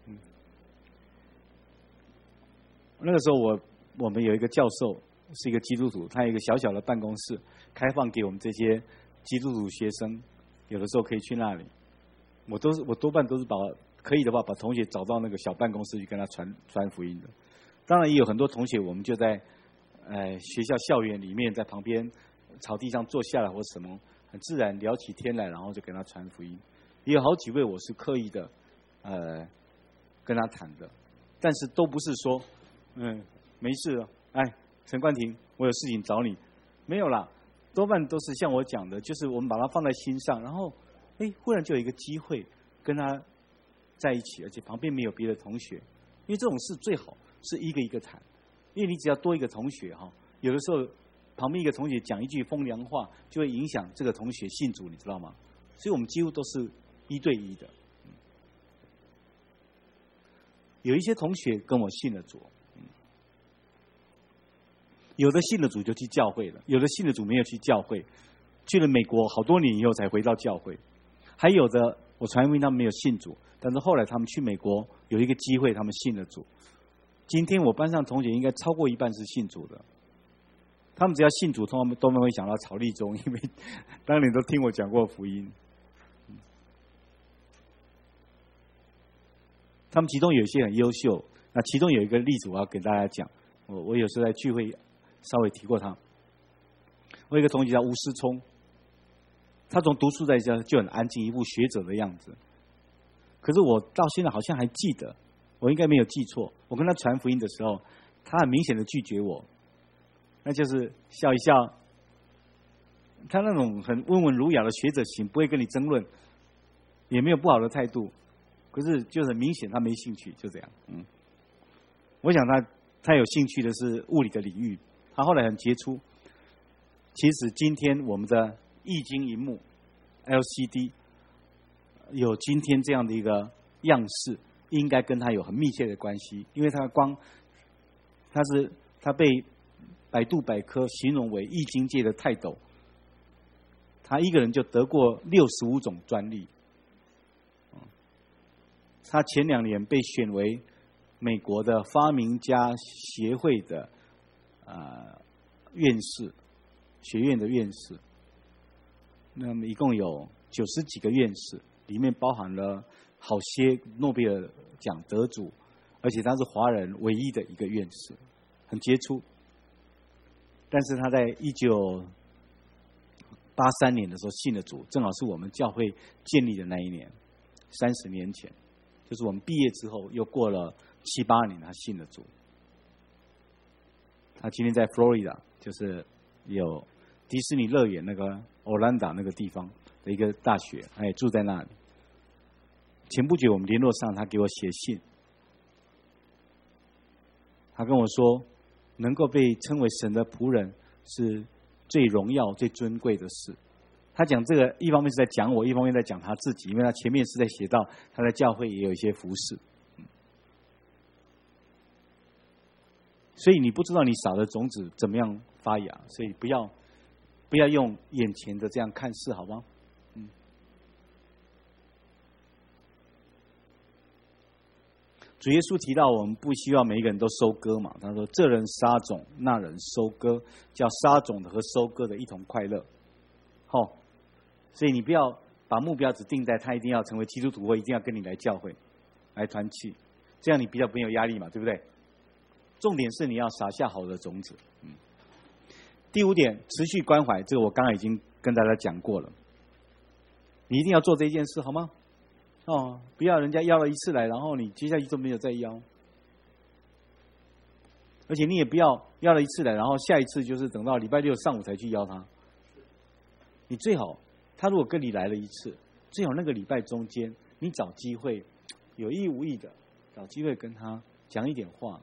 那个时候我们有一个教授是一个基督徒，他有一个小小的办公室，开放给我们这些基督徒学生，有的时候可以去那里。我多半都是可以的话把同学找到那个小办公室去跟他传福音的。当然也有很多同学，我们就在学校校园里面，在旁边草地上坐下来或什么，很自然聊起天来，然后就跟他传福音。也有好几位我是刻意的跟他谈的，但是都不是说没事了，陈冠廷，我有事情找你，没有啦，多半都是像我讲的，就是我们把他放在心上，然后忽然就有一个机会跟他在一起，而且旁边没有别的同学，因为这种事最好是一个一个谈，因为你只要多一个同学有的时候旁边一个同学讲一句风凉话，就会影响这个同学信主，你知道吗？所以我们几乎都是1对1的。有一些同学跟我信了主，有的信了主就去教会了，有的信了主没有去教会，去了美国好多年以后才回到教会，还有的我传福音他们没有信主，但是后来他们去美国有一个机会，他们信了主。今天我班上同学应该超过一半是信主的，他们只要信主，他们都会想到曹立忠，因为当年都听我讲过福音。他们其中有一些很优秀，那其中有一个例子我要给大家讲。我有时候在聚会稍微提过他。我有一个同学叫吴思聪，他从读书在家就很安静，一副学者的样子。可是我到现在好像还记得，我应该没有记错。我跟他传福音的时候，他很明显的拒绝我，那就是笑一笑。他那种很温文儒雅的学者型，不会跟你争论，也没有不好的态度。可是就是很明显他没兴趣，就这样。我想他有兴趣的是物理的领域，他后来很杰出。其实今天我们的液晶萤幕 LCD 有今天这样的一个样式，应该跟他有很密切的关系，因为他的光，他被百度百科形容为易经界的泰斗，他一个人就得过65种专利。他前2年被选为美国的发明家协会的院士，学院的院士。那么一共有90几个院士，里面包含了好些诺贝尔奖得主，而且他是华人唯一的一个院士，很杰出。但是他在1983年的时候信了主，正好是我们教会建立的那一年，30年前，就是我们毕业之后又过了7、8年，他信了主。他今天在 Florida， 就是有迪士尼乐园那个Orlando那个地方的一个大学，他也住在那里。前不久我们联络上，他给我写信，他跟我说，能够被称为神的仆人是最荣耀、最尊贵的事。他讲这个，一方面是在讲我，一方面在讲他自己，因为他前面是在写到他在教会也有一些服事。所以你不知道你撒的种子怎么样发芽，所以不要用眼前的这样看事，好吗？主耶稣提到我们不希望每一个人都收割嘛，他说这人撒种，那人收割，叫撒种的和收割的一同快乐。所以你不要把目标只定在他一定要成为基督徒，或一定要跟你来教会来团契，这样你比较没有压力嘛，对不对？重点是你要撒下好的种子。第5点，持续关怀，这个我刚刚已经跟大家讲过了。你一定要做这件事，好吗？不要人家邀了一次来，然后你接下去都没有再邀。而且你也不要邀了一次来，然后下一次就是等到礼拜6上午才去邀他。你最好，他如果跟你来了一次，最好那个礼拜中间，你找机会，有意无意的找机会跟他讲一点话。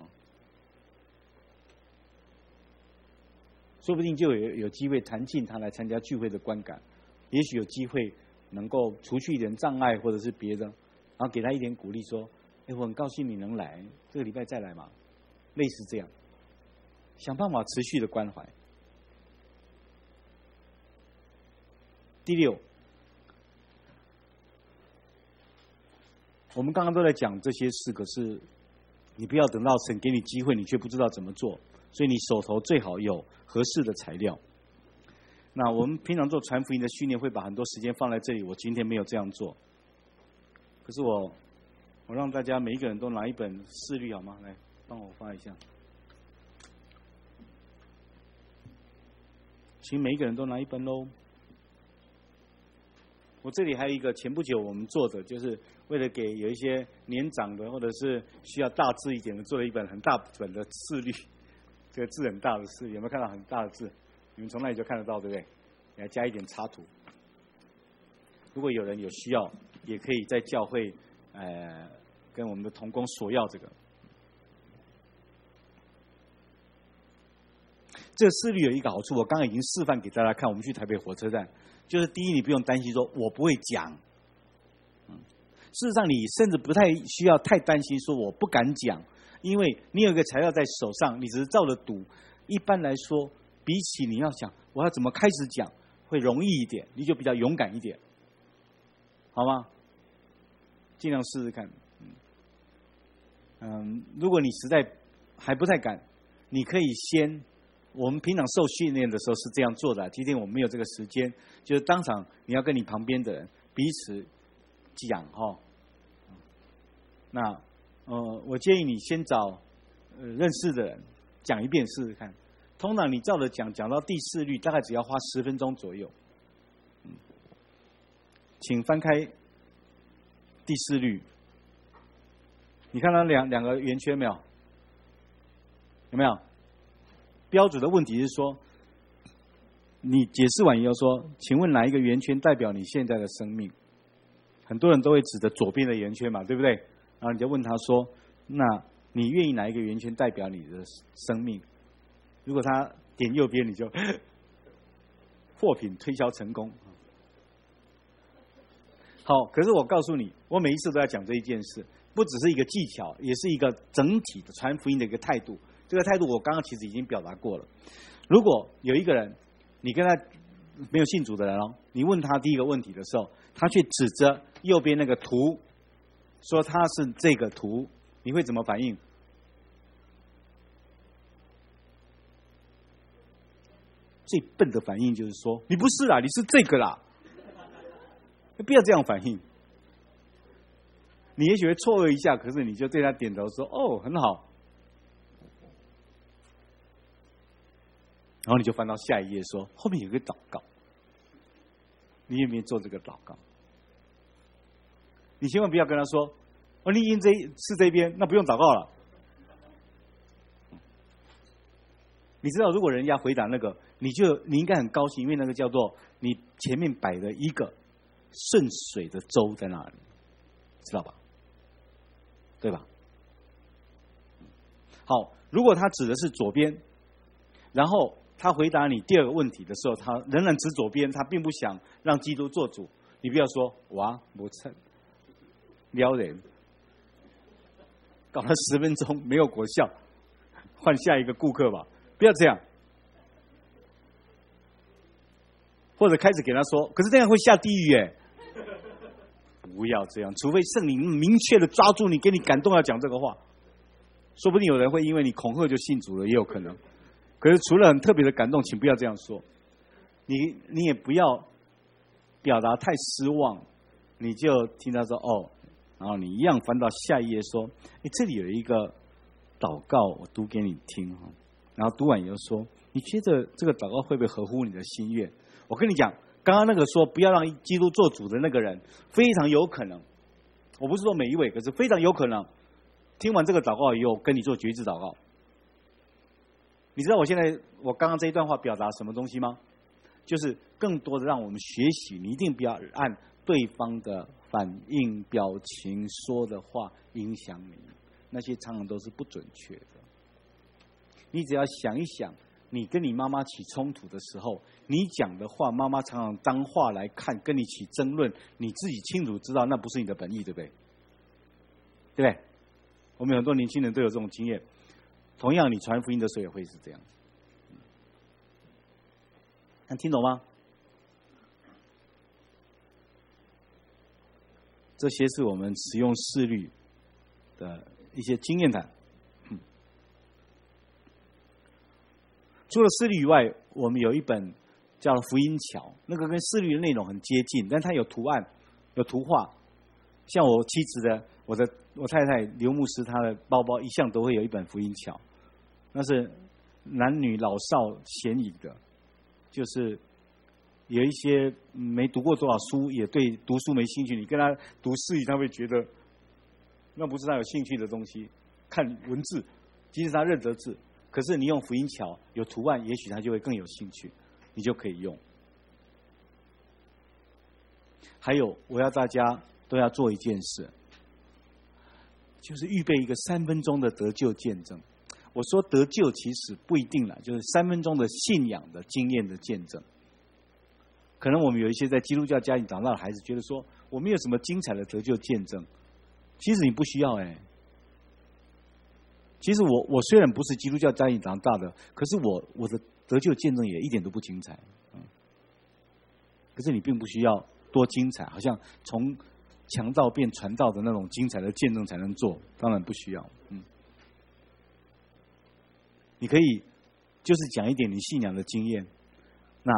说不定就有机会弹进他来参加聚会的观感，也许有机会能够除去一点障碍或者是别的，然后给他一点鼓励，说：“我很高兴你能来，这个礼拜再来嘛。”类似这样，想办法持续的关怀。第6，我们刚刚都在讲这些事，可是你不要等到神给你机会，你却不知道怎么做。所以你手头最好有合适的材料。那我们平常做传福音的训练，会把很多时间放在这里。我今天没有这样做，可是我让大家每一个人都拿一本释律，好吗？来，帮我发一下，请每一个人都拿一本喽。我这里还有一个前不久我们做的，就是为了给有一些年长的或者是需要大字一点的，做了一本很大本的释律。这个字很大的字，有没有看到很大的字？你们从那里就看得到，对不对？你还加一点插图。如果有人有需要，也可以在教会，跟我们的同工索要这个。这个释律有一个好处，我刚刚已经示范给大家看。我们去台北火车站，就是第一，你不用担心说我不会讲。事实上，你甚至不太需要太担心说我不敢讲。因为你有一个材料在手上，你只是照着读。一般来说，比起你要想我要怎么开始讲，会容易一点，你就比较勇敢一点，好吗？尽量试试看。如果你实在还不太敢，你可以先，我们平常受训练的时候是这样做的。今天我们没有这个时间，就是当场你要跟你旁边的人彼此讲那我建议你先找认识的人讲一遍试试看， 通常你照着讲到第4律，大概只要花10分钟左右。请翻开第4律，你看到两个圆圈没有？有没有？标准的问题是说，你解释完以后说，请问哪一个圆圈代表你现在的生命？很多人都会指着左边的圆圈嘛，对不对？然后你就问他说，那你愿意哪一个圆圈代表你的生命？如果他点右边，你就货品推销成功。好，可是我告诉你，我每一次都在讲这一件事，不只是一个技巧，也是一个整体的传福音的一个态度。这个态度我刚刚其实已经表达过了。如果有一个人，你跟他没有信主的人哦，你问他第一个问题的时候，他却指着右边那个图，说他是这个图，你会怎么反应？最笨的反应就是说，你不是啦，你是这个啦。不要这样反应。你也许会错愕一下，可是你就对他点头说：“哦，很好。”然后你就翻到下一页说，后面有个祷告，你愿不愿意做这个祷告？你千万不要跟他说：“哦，你已经是这边，那不用祷告了。”你知道，如果人家回答那个，你应该很高兴，因为那个叫做你前面摆了一个顺水的舟在那里，知道吧？对吧？好，如果他指的是左边，然后他回答你第二个问题的时候，他仍然指左边，他并不想让基督做主，你不要说哇，不称撩人，搞了10分钟没有果效，换下一个顾客吧，不要这样。或者开始给他说，可是这样会下地狱耶。不要这样，除非圣灵明确的抓住你，给你感动要讲这个话，说不定有人会因为你恐吓就信主了，也有可能。可是除了很特别的感动，请不要这样说。你也不要表达太失望，你就听他说哦，然后你一样翻到下一页说，这里有一个祷告，我读给你听哈。然后读完以后说，你觉得这个祷告会不会合乎你的心愿？我跟你讲，刚刚那个说不要让基督做主的那个人，非常有可能，我不是说每一位，可是非常有可能，听完这个祷告以后，跟你做决志祷告。你知道我刚刚这一段话表达什么东西吗？就是更多的让我们学习，你一定不要按对方的反应、表情说的话影响你，那些常常都是不准确的。你只要想一想，你跟你妈妈起冲突的时候，你讲的话，妈妈常常当话来看，跟你起争论，你自己清楚知道那不是你的本意，对不对？对不对？我们很多年轻人都有这种经验。同样，你传福音的时候也会是这样。能听懂吗？这些是我们使用4律的一些经验谈。除了4律以外，我们有一本叫福音桥，那个跟4律的内容很接近，但它有图案、有图画。像我妻子的、我太太刘牧师，她的包包一向都会有一本福音桥，那是男女老少咸宜的，就是有一些没读过多少书，也对读书没兴趣，你跟他读4律，他会觉得那不是他有兴趣的东西。看文字，即使他认得字，可是你用福音桥有图案，也许他就会更有兴趣，你就可以用。还有，我要大家都要做一件事，就是预备一个3分钟的得救见证。我说得救其实不一定啦，就是3分钟的信仰的经验的见证。可能我们有一些在基督教家庭长大的孩子觉得说，我没有什么精彩的得救见证。其实你不需要其实我虽然不是基督教家庭长大的，可是我的得救见证也一点都不精彩。可是你并不需要多精彩，好像从强盗变传道的那种精彩的见证才能做，当然不需要。你可以就是讲一点你信仰的经验，那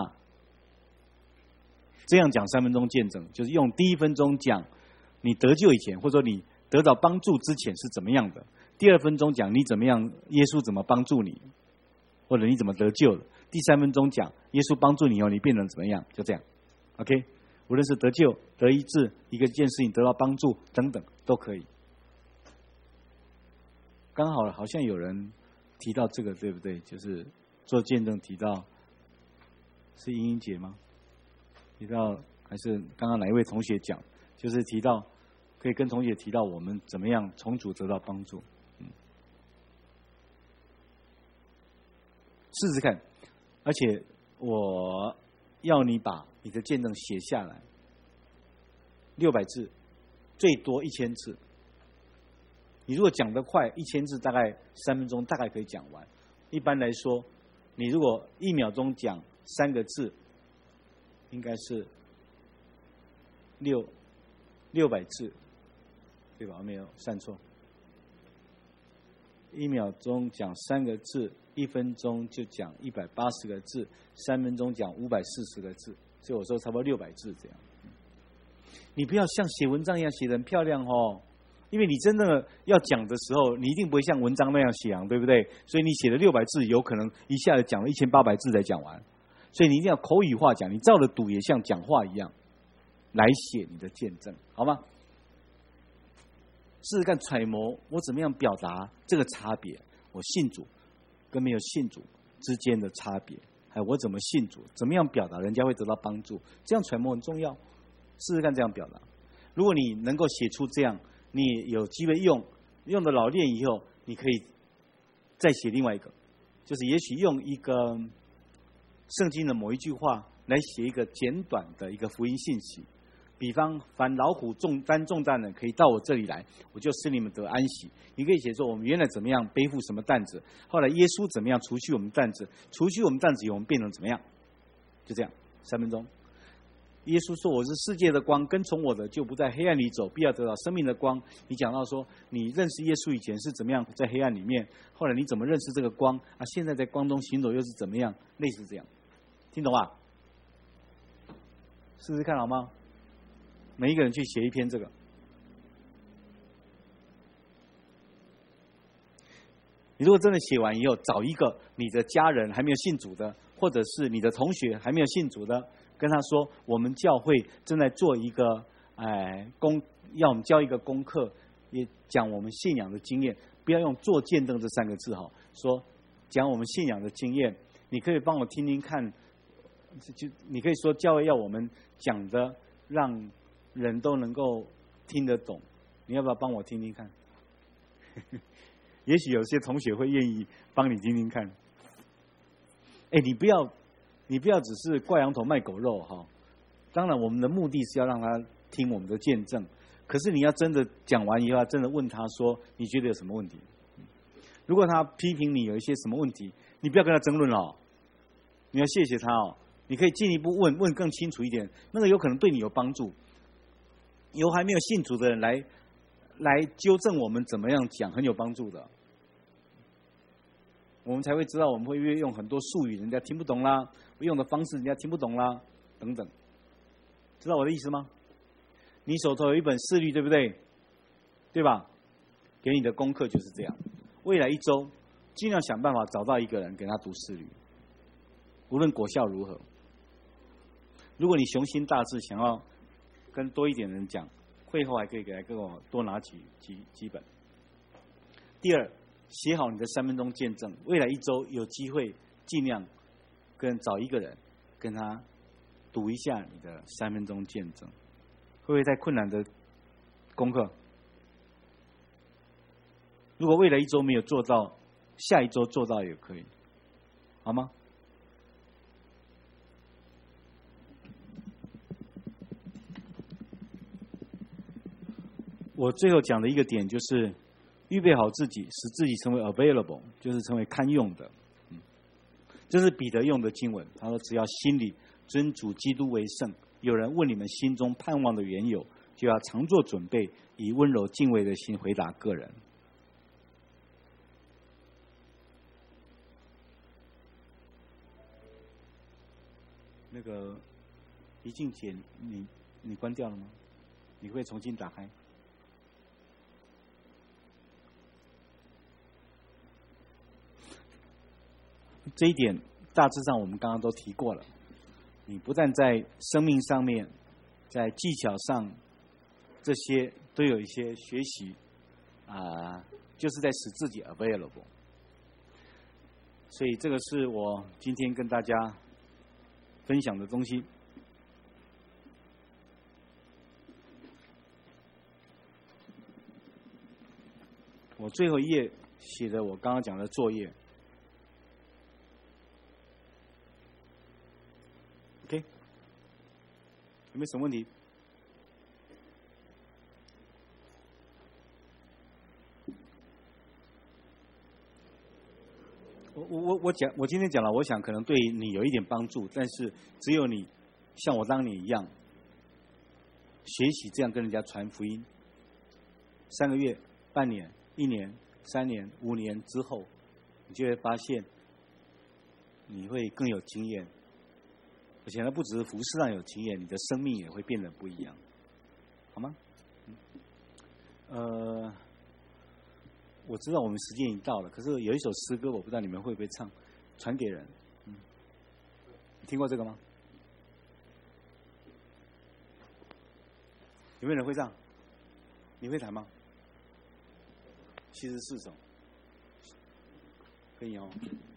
这样讲3分钟见证，就是用第1分钟讲你得救以前，或者说你得到帮助之前是怎么样的，第2分钟讲你怎么样，耶稣怎么帮助你，或或者你怎么得救了。第3分钟讲耶稣帮助你你变成怎么样，就这样 ，OK。无论是得救、得医治，一件事情得到帮助等等都可以。刚好好像有人提到这个，对不对？就是做见证提到，是英英姐吗？提到还是刚刚哪一位同学讲？就是提到可以跟同学提到我们怎么样从主得到帮助。试试看，而且我要你把你的见证写下来，600字，最多1000字。你如果讲得快，1000字大概3分钟大概可以讲完。一般来说，你如果1秒钟讲3个字，应该是600字，对吧？我没有算错。1秒钟讲3个字，1分钟就讲180个字，3分钟讲540个字，所以我说差不多600字这样。你不要像写文章一样写得很漂亮哦，因为你真的要讲的时候，你一定不会像文章那样写啊，对不对？所以你写了600字，有可能一下子讲了1800字才讲完，所以你一定要口语化讲，你照着读也像讲话一样来写你的见证，好吗？试试看揣摩我怎么样表达这个差别，我信主跟没有信主之间的差别，还有我怎么信主，怎么样表达人家会得到帮助，这样揣摩很重要。试试看这样表达，如果你能够写出这样，你有机会用的老练以后，你可以再写另外一个，就是也许用一个圣经的某一句话来写一个简短的一个福音信息。比方，凡劳苦担重担的可以到我这里来，我就使你们得安息。你可以写说，我们原来怎么样背负什么担子，后来耶稣怎么样除去我们担子，除去我们担子以后，我们变成怎么样？就这样，3分钟。耶稣说：“我是世界的光，跟从我的就不在黑暗里走，必要得到生命的光。”你讲到说，你认识耶稣以前是怎么样在黑暗里面，后来你怎么认识这个光啊？现在在光中行走又是怎么样？类似这样，听懂吧？试试看好吗？每一个人去写一篇这个。你如果真的写完以后，找一个你的家人还没有信主的，或者是你的同学还没有信主的，跟他说，我们教会正在做一个要我们教一个功课，也讲我们信仰的经验，不要用做见证这3个字哈，说讲我们信仰的经验，你可以帮我听听看，就你可以说教会要我们讲的让人都能够听得懂，你要不要帮我听听看？也许有些同学会愿意帮你听听看。你不要只是挂羊头卖狗肉哈。当然，我们的目的是要让他听我们的见证。可是你要真的讲完以后，真的问他说，你觉得有什么问题？如果他批评你有一些什么问题，你不要跟他争论了，你要谢谢他哦。你可以进一步问更清楚一点，那个有可能对你有帮助。由还没有信主的人来纠正我们怎么样讲，很有帮助的。我们才会知道，我们会用很多术语，人家听不懂啦；用的方式，人家听不懂啦，等等。知道我的意思吗？你手头有一本释律，对不对？对吧？给你的功课就是这样。未来1周，尽量想办法找到一个人给他读释律，无论果效如何。如果你雄心大志，想要跟多一点人讲，会后还可以跟我多拿几本。第二，写好你的3分钟见证，未来1周有机会尽量找一个人跟他读一下你的3分钟见证，会不会太困难的功课？如果未来1周没有做到，下1周做到也可以，好吗？我最后讲的一个点就是预备好自己，使自己成为 available， 就是成为堪用的。这是彼得用的经文，他说：“只要心里尊主基督为圣，有人问你们心中盼望的缘由，就要常做准备，以温柔敬畏的心回答个人。”那个怡静姐，你关掉了吗？你会重新打开？ 这一点大致上我们刚刚都提过了。你不但在生命上面，在技巧上，这些都有一些学习就是在使自己 available。所以这个是我今天跟大家分享的东西。我最后一页写的我刚刚讲的作业。OK， 有没有什么问题？我今天讲了，我想可能对你有一点帮助，但是只有你像我当年一样学习这样跟人家传福音，3个月、半年、1年、3年、5年之后，你就会发现你会更有经验，而且呢，不只是服事上有经验，你的生命也会变得不一样，好吗？我知道我们时间已经到了，可是有一首诗歌，我不知道你们会不会唱，传给人。你听过这个吗？有没有人会唱？你会弹吗？74首，可以哦。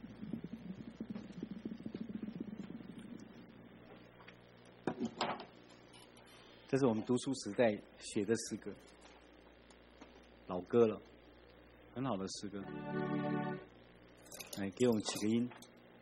这是我们读书时代写的诗歌，老歌了。很好的诗歌，来给我们起个音。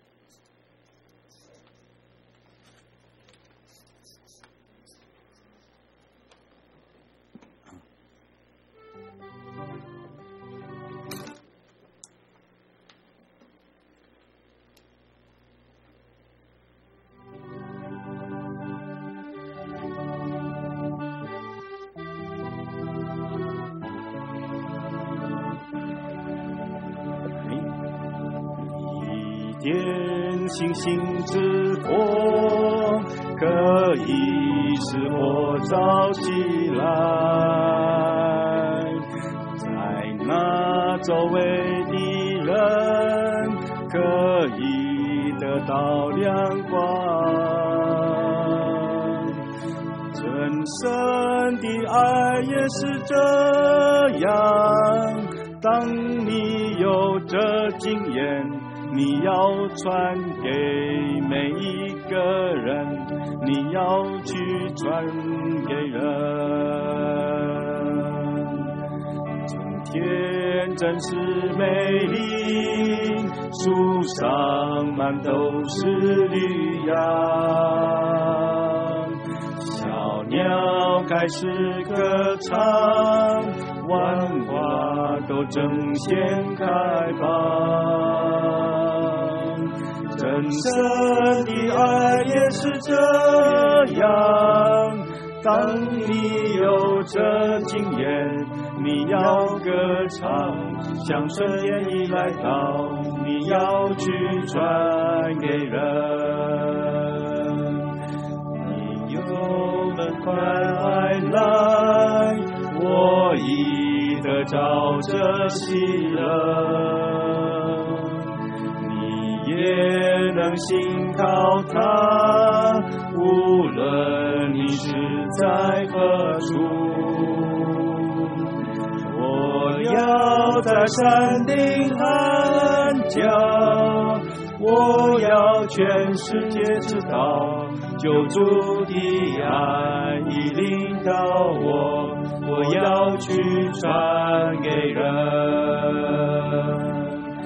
点星星之火，可以使火烧起来，在那周围的人可以得到亮光。真神的爱也是这样，当你有这经验，你要传给每一个人，你要去传给人。今天真是美丽，树上满都是绿芽，小鸟开始歌唱，万花都争先开放。真神的爱也是这样，当你有这经验，你要歌唱，像春天已来到，你要去传给人。你有们快来，我已得着这喜乐，也能信靠他，无论你是在何处。我要在山顶喊叫，我要全世界知道，救主的爱已领导我，我要去传给人。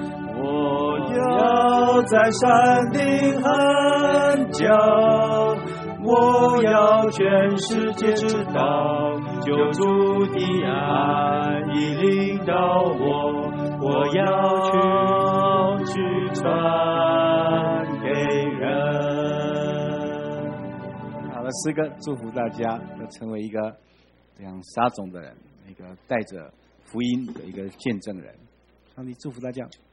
要在山顶喊叫，我要全世界知道，救主的爱已领导我，我要去传给人。好的诗歌，祝福大家要成为一个这样撒种的人，一个带着福音的一个见证人。上帝祝福大家。